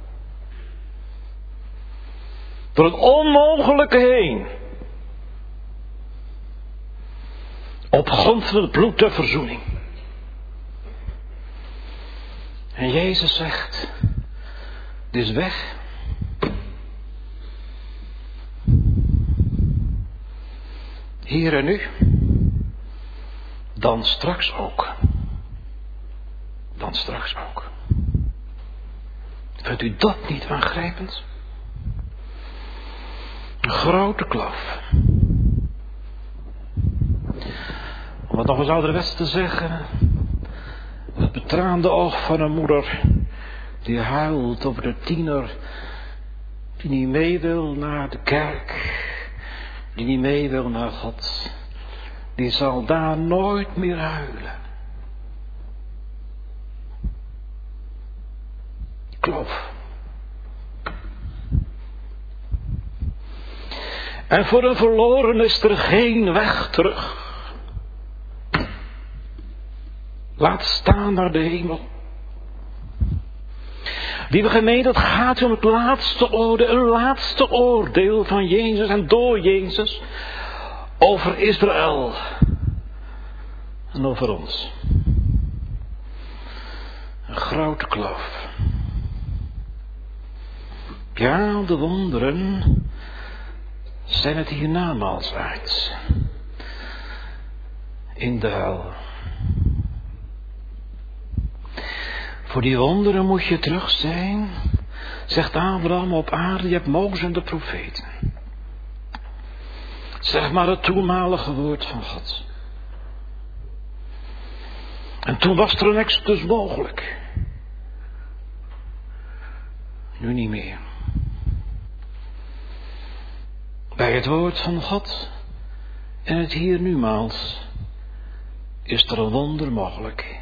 Door het onmogelijke heen. Op grond van het bloed der verzoening. En Jezus zegt, dit is weg. Hier en nu. Dan straks ook. Dan straks ook. Vindt u dat niet aangrijpend? Een grote kloof. Om het nog eens ouderwets te zeggen. Het betraande oog van een moeder. Die huilt over de tiener. Die niet mee wil naar de kerk. Die niet mee wil naar God. Die zal daar nooit meer huilen. Kloof. En voor een verloren is er geen weg terug. Laat staan naar de hemel. Lieve gemeente, het gaat om het laatste oordeel, een laatste oordeel van Jezus en door Jezus over Israël en over ons. Een grote kloof. Ja, de wonderen zijn het hiernamaals uit. In de hel. Voor die wonderen moet je terug zijn, zegt Abraham, op aarde. Je hebt Mozes en de profeten. Zeg maar het toenmalige woord van God. En toen was er een exodus mogelijk. Nu niet meer. Bij het woord van God en het hier numaals is er een wonder mogelijk.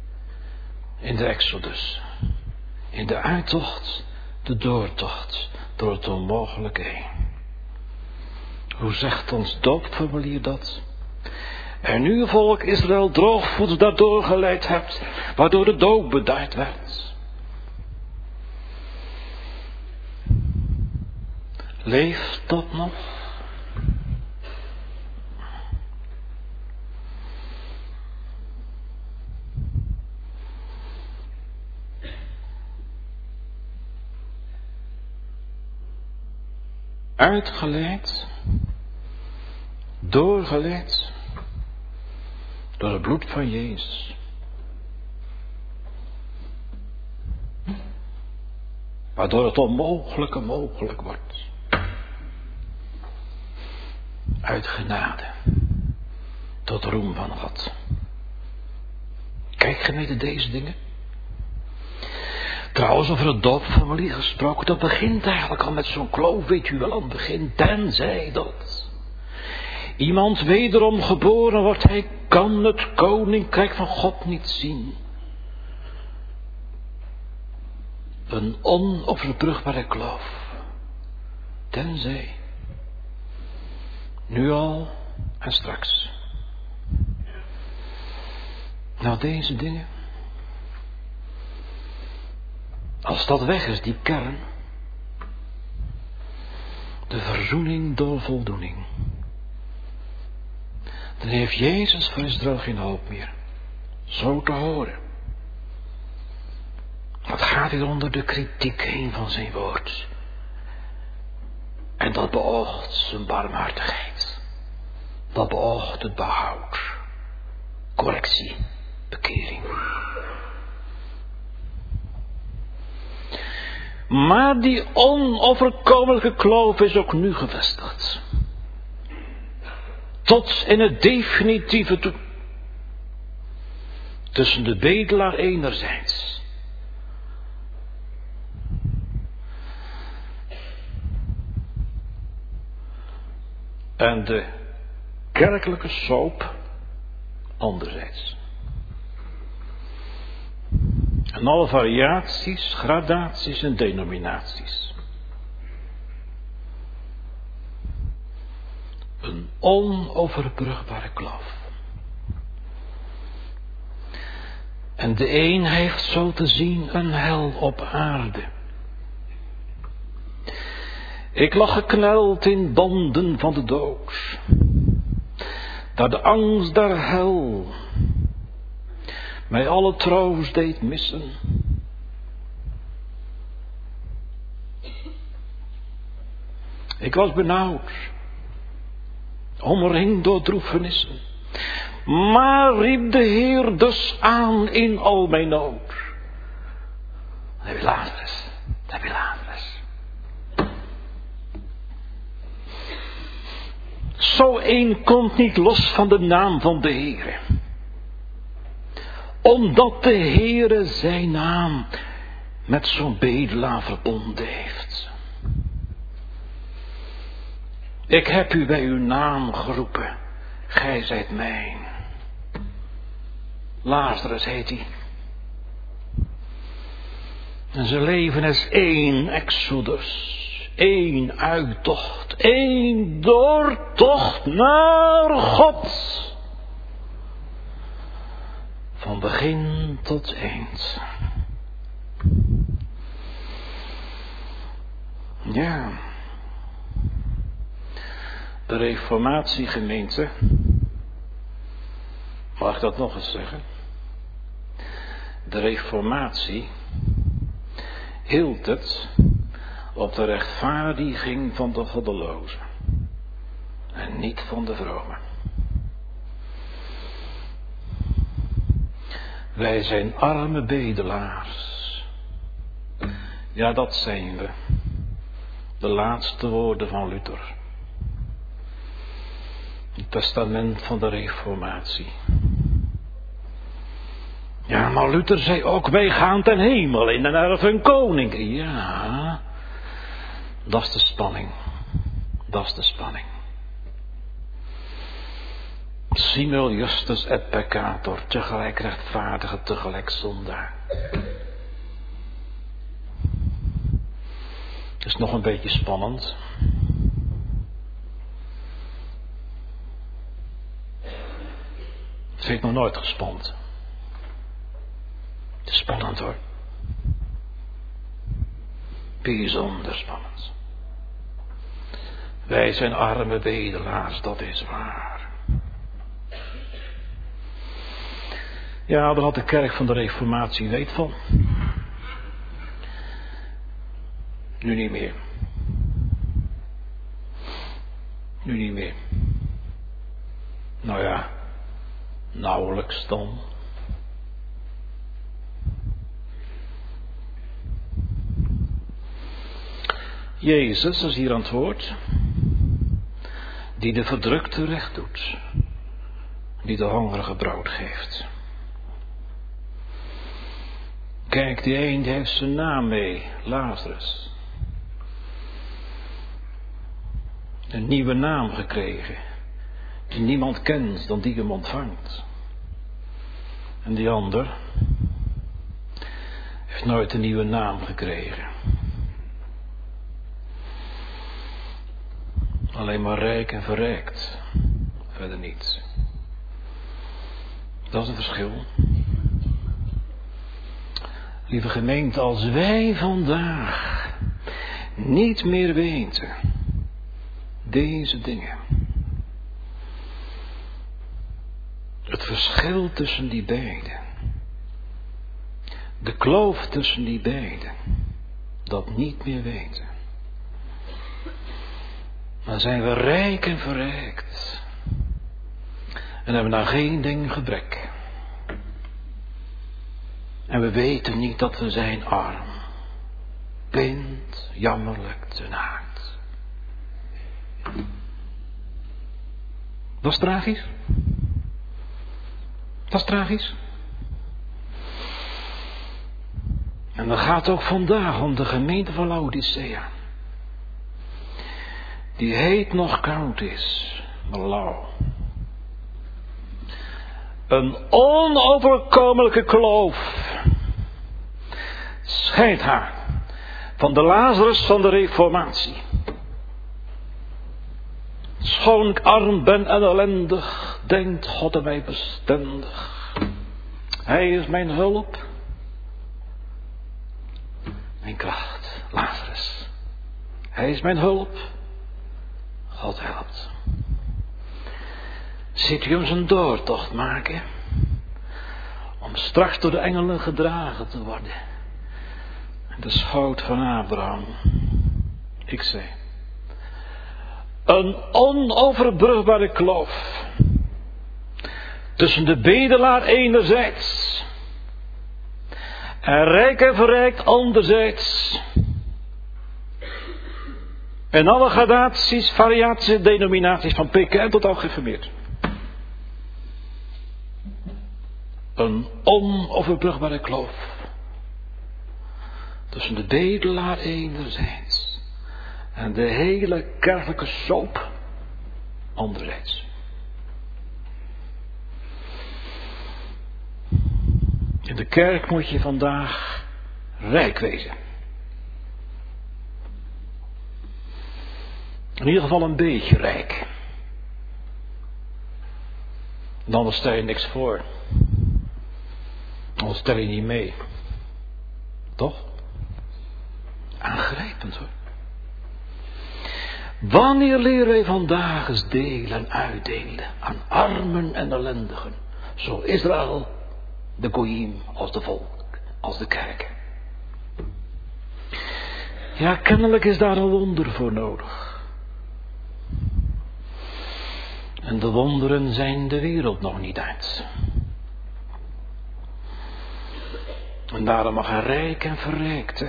In de exodus, in de uittocht, de doortocht, door het onmogelijke heen. Hoe zegt ons doopformulier dat? En nu, volk Israël, droogvoets daardoor geleid hebt, waardoor de doop beduid werd. Leeft dat nog? Uitgeleid, doorgeleid door het bloed van Jezus. Waardoor het onmogelijke mogelijk wordt. Uit genade tot roem van God. Kijk, gemeente, deze dingen. Trouwens, over het doopformulier gesproken, dat begint eigenlijk al met zo'n kloof, weet u wel, aan het begin. Tenzij dat iemand wederom geboren wordt, hij kan het koninkrijk van God niet zien. Een onoverbrugbare kloof. Tenzij. Nu al en straks. Nou, deze dingen. Als dat weg is, die kern. De verzoening door voldoening. Dan heeft Jezus voor Israël geen hoop meer. Zo te horen. Dat gaat hier onder de kritiek heen van zijn woord. En dat beoogt zijn barmhartigheid. Dat beoogt het behoud. Correctie. Bekering. Maar die onoverkomelijke kloof is ook nu gevestigd. Tot in het definitieve toe. Tussen de bedelaar enerzijds. En de kerkelijke soap anderzijds. En alle variaties, gradaties en denominaties. Een onoverbrugbare kloof. En de een heeft zo te zien een hel op aarde. Ik lag gekneld in banden van de dood. Daar de angst der hel mij alle troost deed missen. Ik was benauwd, omringd door droefenissen. Maar riep de Heer dus aan in al mijn nood. Dan heb je Lazarus, dan heb je Lazarus. Zo een komt niet los van de naam van de Heere. Omdat de Heere zijn naam met zo'n bedelaar verbonden heeft. Ik heb u bij uw naam geroepen. Gij zijt mijn. Lazarus heet hij. En zijn leven is één exodus. Eén uittocht, één doortocht naar God. Van begin tot eind. Ja. De reformatiegemeente. Mag ik dat nog eens zeggen? De reformatie hield het op de rechtvaardiging van de goddelozen. En niet van de vromen. Wij zijn arme bedelaars. Ja, dat zijn we. De laatste woorden van Luther. Het testament van de reformatie. Ja, maar Luther zei ook, wij gaan ten hemel in en erven een koning. Ja, dat is de spanning. Dat is de spanning. Simul justus et peccator, tegelijk rechtvaardige, tegelijk zondaar. Het is nog een beetje spannend. Het heeft nog nooit gespand. Het is spannend hoor. Bijzonder spannend. Wij zijn arme bedelaars, dat is waar. Ja, daar had de kerk van de Reformatie weet van. Nu niet meer. Nu niet meer. Nou ja, nauwelijks dan. Jezus is hier aan het woord, die de verdrukte recht doet, die de hongerige brood geeft. Kijk, die een die heeft zijn naam mee, Lazarus. Een nieuwe naam gekregen, die niemand kent dan die hem ontvangt. En die ander heeft nooit een nieuwe naam gekregen. Alleen maar rijk en verrijkt. Verder niets. Dat is een verschil. Lieve gemeente, als wij vandaag niet meer weten deze dingen. Het verschil tussen die beiden. De kloof tussen die beiden. Dat niet meer weten. Dan zijn we rijk en verrijkt. En hebben daar geen ding gebrek. En we weten niet dat we zijn arm. Blind, jammerlijk, te naakt. Dat is tragisch. Dat is tragisch. En dan gaat het ook vandaag om de gemeente van Laodicea. Die heet nog koud is, maar lauw. Een onoverkomelijke kloof scheidt haar van de Lazarus van de Reformatie. Schoon ik arm ben en ellendig, denkt God aan mij bestendig. Hij is mijn hulp, mijn kracht, Lazarus. Hij is mijn hulp. God helpt. Ziet u hem zijn doortocht maken, om straks door de engelen gedragen te worden. De schoot van Abraham. Ik zei, een onoverbrugbare kloof tussen de bedelaar enerzijds en rijk en verrijkt anderzijds. En alle gradaties, variaties en denominaties van P K N tot al geïnformeerd. Een onoverbrugbare kloof tussen de bedelaar enerzijds en de hele kerkelijke soap anderzijds. In de kerk moet je vandaag rijk wezen. In ieder geval een beetje rijk. En anders stel je niks voor. Anders stel je niet mee. Toch? Aangrijpend hoor. Wanneer leren wij vandaag eens delen en uitdelen aan armen en ellendigen. Zo Israël, de Goïm als de volk, als de kerk. Ja, kennelijk is daar een wonder voor nodig. En de wonderen zijn de wereld nog niet uit. En daarom mag een rijk en verrijkte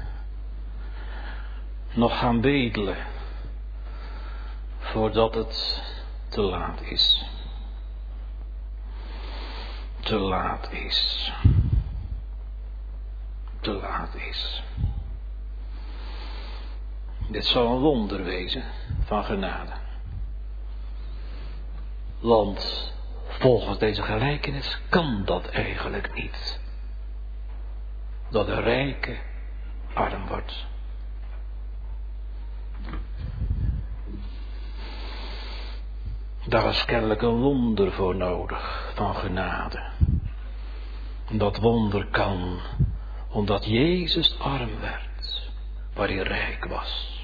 nog gaan bedelen, voordat het te laat is. Te laat is. Te laat is. Dit zou een wonder wezen van genade. Want volgens deze gelijkenis kan dat eigenlijk niet. Dat de rijke arm wordt. Daar is kennelijk een wonder voor nodig van genade. En dat wonder kan omdat Jezus arm werd, waar hij rijk was.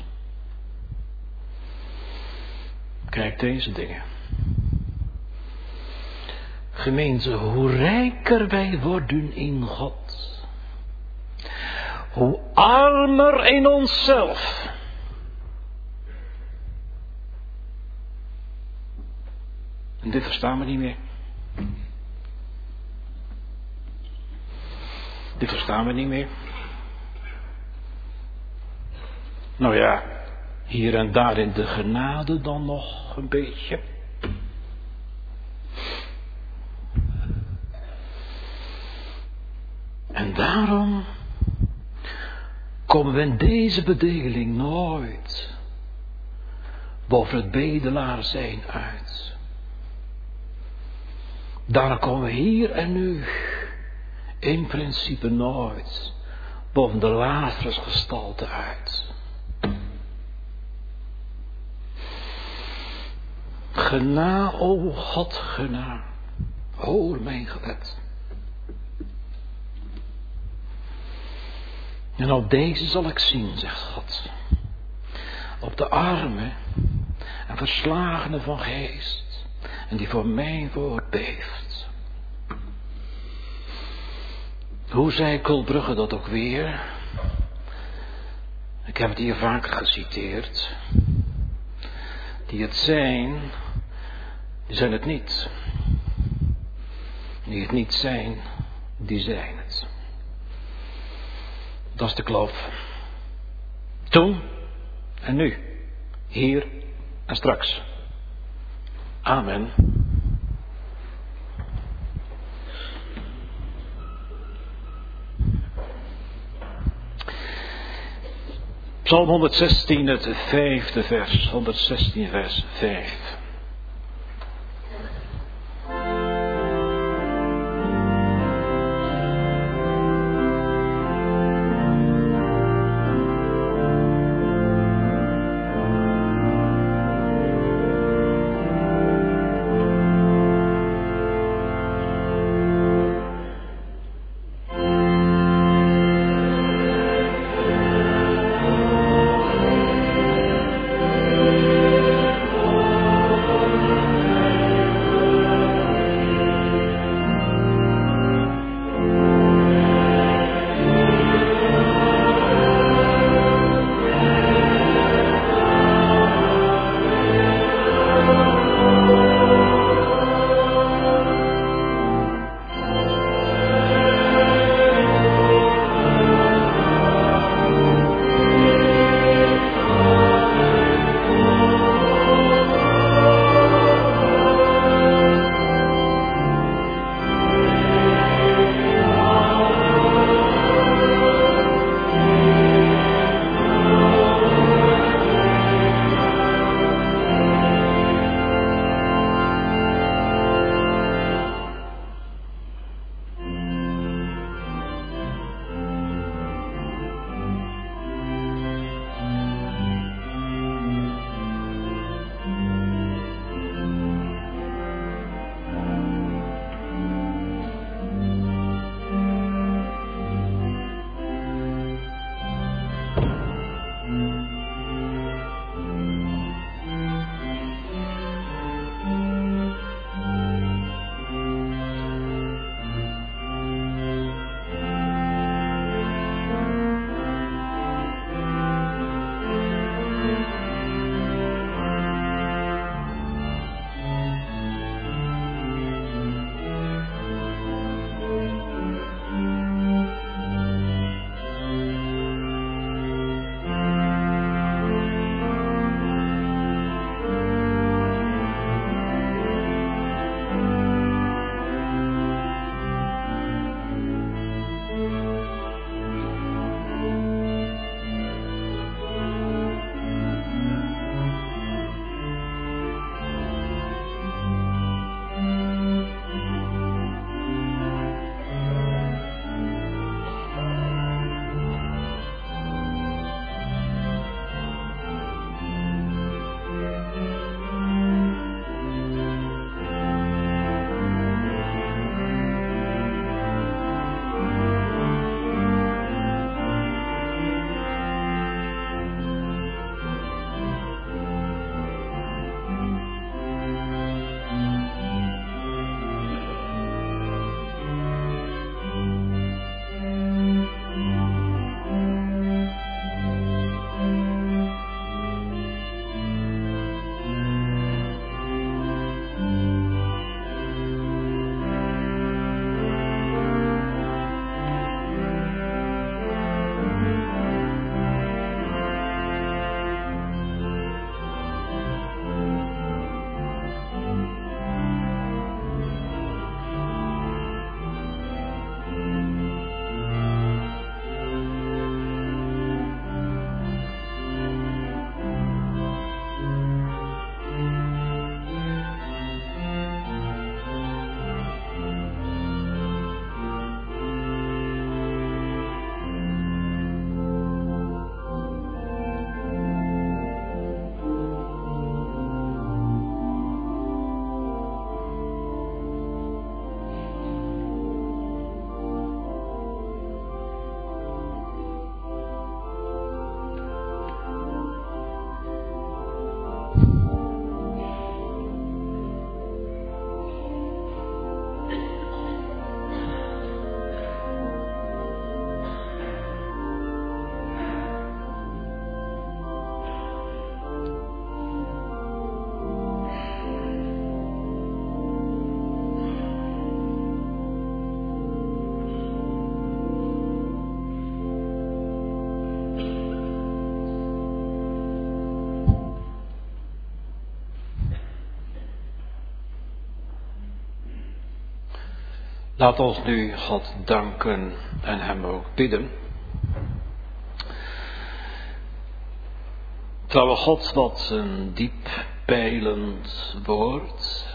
Kijk deze dingen. Gemeente, hoe rijker wij worden in God, hoe armer in onszelf. En dit verstaan we niet meer. Dit verstaan we niet meer. Nou ja, hier en daar in de genade dan nog een beetje. En daarom komen we in deze bedeling nooit boven het bedelaar zijn uit. Daarom komen we hier en nu in principe nooit boven de Lazarusgestalte uit. Gena, o God, gena, hoor mijn gebed. En op deze zal ik zien, zegt God, op de armen en verslagenen van geest, en die voor mijn woord beeft. Hoe zei Kulbrugge dat ook weer? Ik heb het hier vaker geciteerd. Die het zijn, die zijn het niet. Die het niet zijn, die zijn het. Dat is de kloof. Toen en nu. Hier en straks. Amen. Psalm honderdzestien, het vijfde vers. honderdzestien vers vijf. Laat ons nu God danken en hem ook bidden. Trouwe God, wat een diep peilend woord.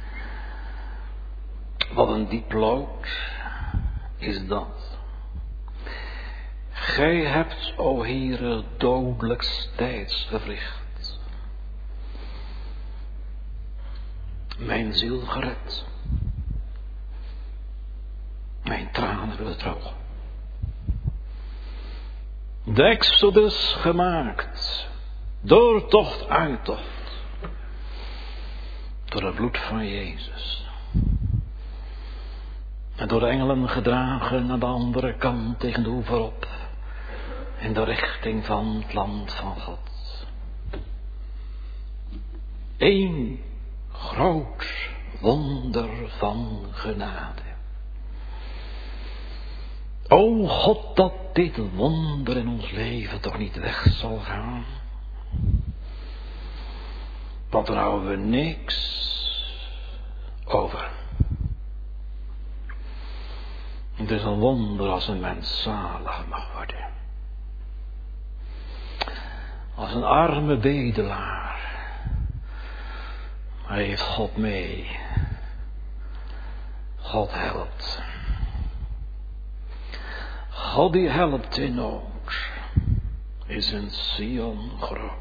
Wat een diep lood is dat. Gij hebt, o Heere, dodelijks tijds gewricht. Mijn ziel gered. Mijn tranen bedrogen. De Exodus gemaakt. Doortocht, uittocht. Door het bloed van Jezus. En door de engelen gedragen naar de andere kant tegen de oever op. In de richting van het land van God. Eén groot wonder van genade. O God, dat dit wonder in ons leven toch niet weg zal gaan. Want dan houden we niks over. Het is een wonder als een mens zalig mag worden. Als een arme bedelaar. Hij heeft God mee. God helpt. God die helpt in nood. Is in Sion groot.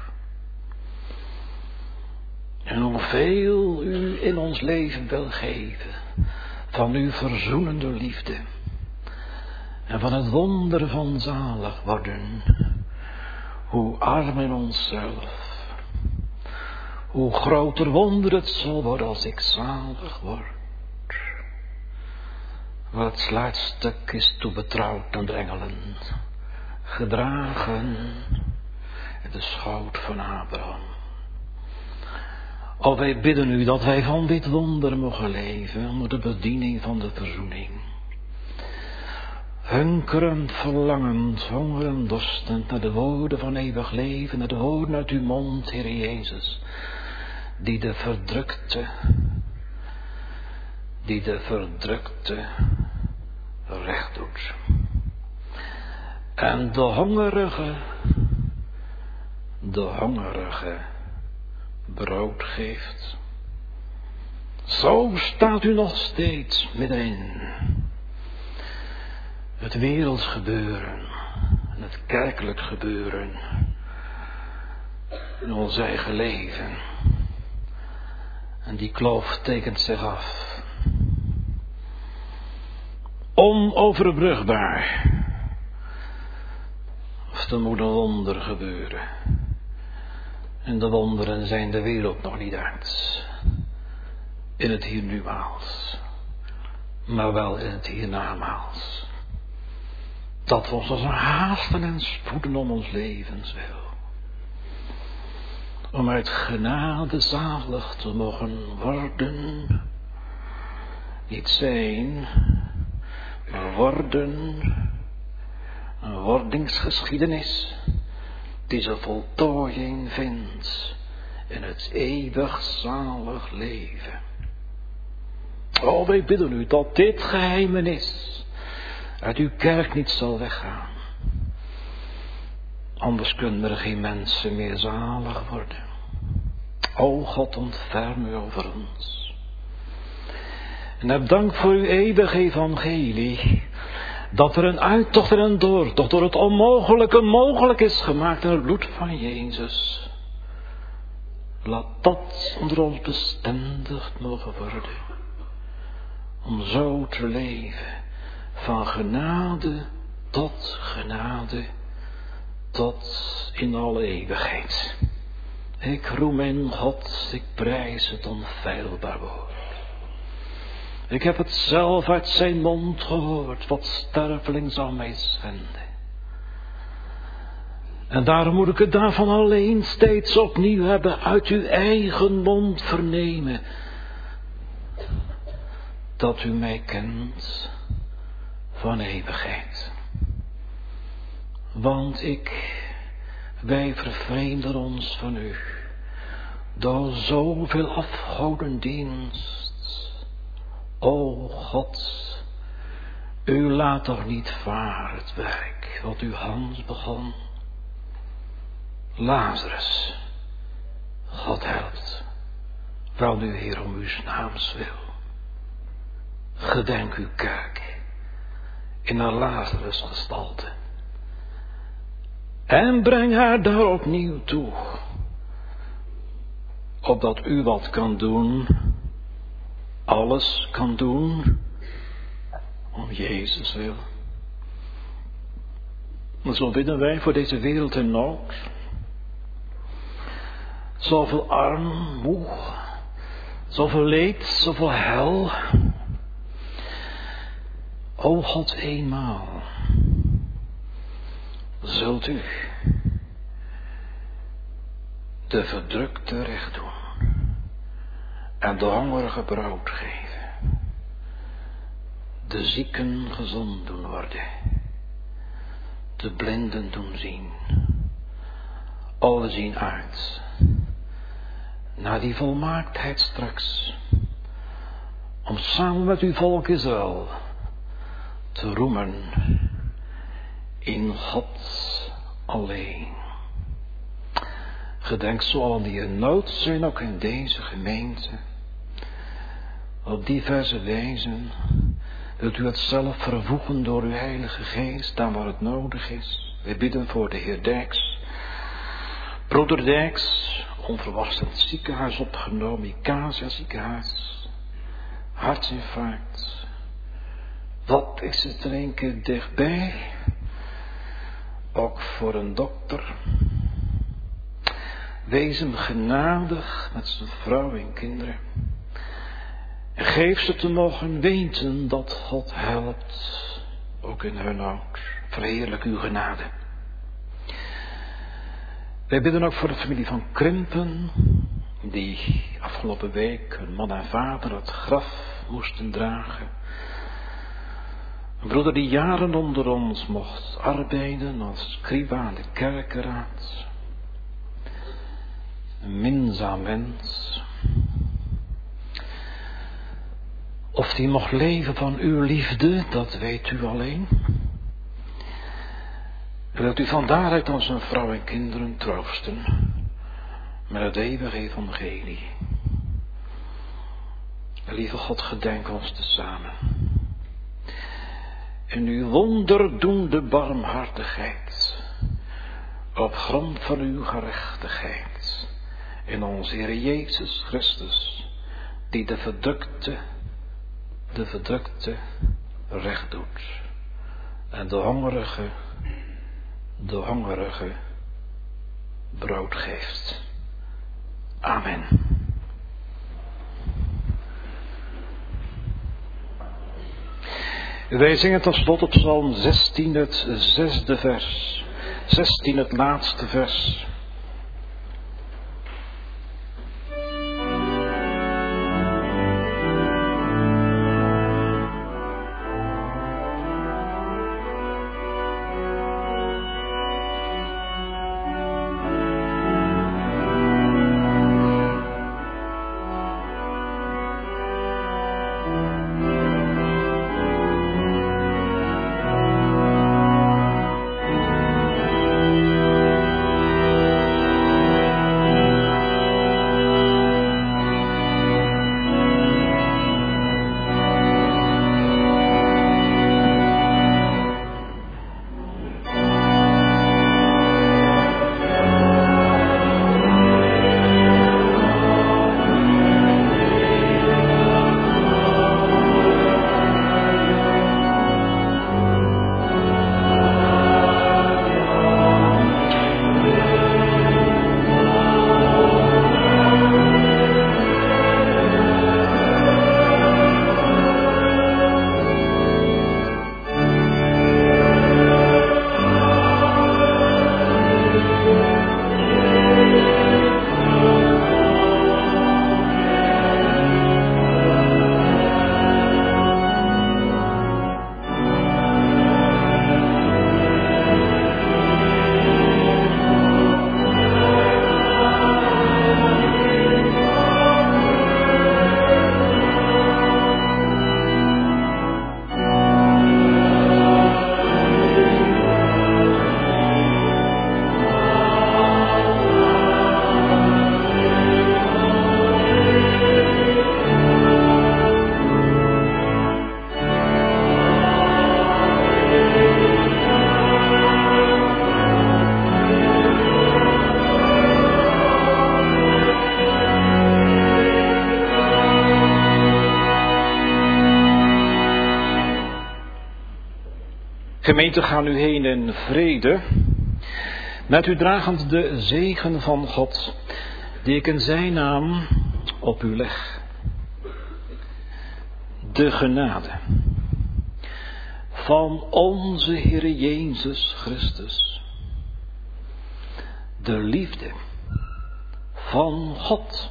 En hoeveel u in ons leven wil geven. Van uw verzoenende liefde. En van het wonder van zalig worden. Hoe arm in onszelf. Hoe groter wonder het zal worden als ik zalig word. Het sluitstuk is toebetrouwd aan de engelen. Gedragen in de schoot van Abraham. O, wij bidden u dat wij van dit wonder mogen leven onder de bediening van de verzoening. Hunkerend, verlangend, hongerend, dorstend naar de woorden van eeuwig leven, naar de woorden uit uw mond, Heer Jezus, die de verdrukte, die de verdrukte recht doet. En de hongerige, de hongerige brood geeft. Zo staat u nog steeds middenin. Het werelds gebeuren en het kerkelijk gebeuren in ons eigen leven. En die kloof tekent zich af. Onoverbrugbaar. Of er moet een wonder gebeuren. En de wonderen zijn de wereld nog niet uit. In het hiernamaals. Maar wel in het hiernamaals. Dat we ons als een haasten en spoeden om ons levenswil. Om uit genade zalig te mogen worden. Niet zijn, maar worden. Een wordingsgeschiedenis die zijn voltooiing vindt in het eeuwig zalig leven. O, wij bidden u dat dit geheimenis uit uw kerk niet zal weggaan. Anders kunnen er geen mensen meer zalig worden. O God, ontferm u over ons. En heb dank voor uw eeuwige evangelie. Dat er een uittocht en een doortocht door het onmogelijke mogelijk is gemaakt in het bloed van Jezus. Laat dat onder ons bestendigd mogen worden. Om zo te leven. Van genade tot genade. Tot in alle eeuwigheid. Ik roem in God, ik prijs het onfeilbaar woord. Ik heb het zelf uit zijn mond gehoord, wat sterveling zou mij schenden. En daarom moet ik het daarvan alleen steeds opnieuw hebben, uit uw eigen mond vernemen. Dat u mij kent van eeuwigheid. Want ik, wij vervreemden ons van u, door zoveel afgodendienst. O God, u laat toch niet varen het werk wat uw hand begon. Lazarus, God helpt, wou nu Heer om uw naams wil. Gedenk uw kerk in haar Lazarus gestalte. En breng haar daar opnieuw toe, opdat u wat kan doen, alles kan doen, om Jezus wil. En zo bidden wij voor deze wereld in nood. Zoveel arm, moe, zoveel leed, zoveel hel. O God, eenmaal zult u de verdrukte recht doen en de hongerige brood geven, de zieken gezond doen worden, de blinden doen zien, alle zien uit naar die volmaaktheid straks, om samen met uw volk Israël te roemen in God alleen. Gedenk zo allen die in nood zijn, ook in deze gemeente. Op diverse wijzen wilt u het zelf vervoegen door uw Heilige Geest, daar waar het nodig is. We bidden voor de heer Dijks, broeder Dijks, onverwachts in het ziekenhuis opgenomen, Icacia ziekenhuis, hartinfarct. Wat is het er een keer dichtbij? Ook voor een dokter. Wees hem genadig met zijn vrouw en kinderen. En geef ze te mogen weten dat God helpt, ook in hun nood. Verheerlijk uw genade. Wij bidden ook voor de familie van Krimpen, die afgelopen week hun man en vader het graf moesten dragen. Een broeder die jaren onder ons mocht arbeiden als scriba aan de kerkenraad. Een minzaam mens. Of die mocht leven van uw liefde, dat weet u alleen. Wilt u van daaruit aan zijn vrouw en kinderen troosten met het eeuwige evangelie. Lieve God, gedenk ons tezamen. In uw wonderdoende barmhartigheid, op grond van uw gerechtigheid, in onze Heer Jezus Christus, die de verdrukte, de verdrukte recht doet, en de hongerige, de hongerige brood geeft. Amen. Wij zingen tot slot op Psalm zestien, het zesde vers. zestien, het laatste vers. Gemeente, ga nu heen in vrede, met u dragend de zegen van God, die ik in zijn naam op u leg. De genade van onze Heere Jezus Christus, de liefde van God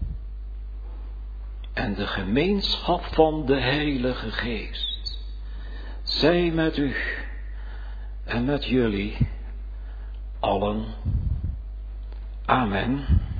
en de gemeenschap van de Heilige Geest, zij met u en met jullie allen. Amen.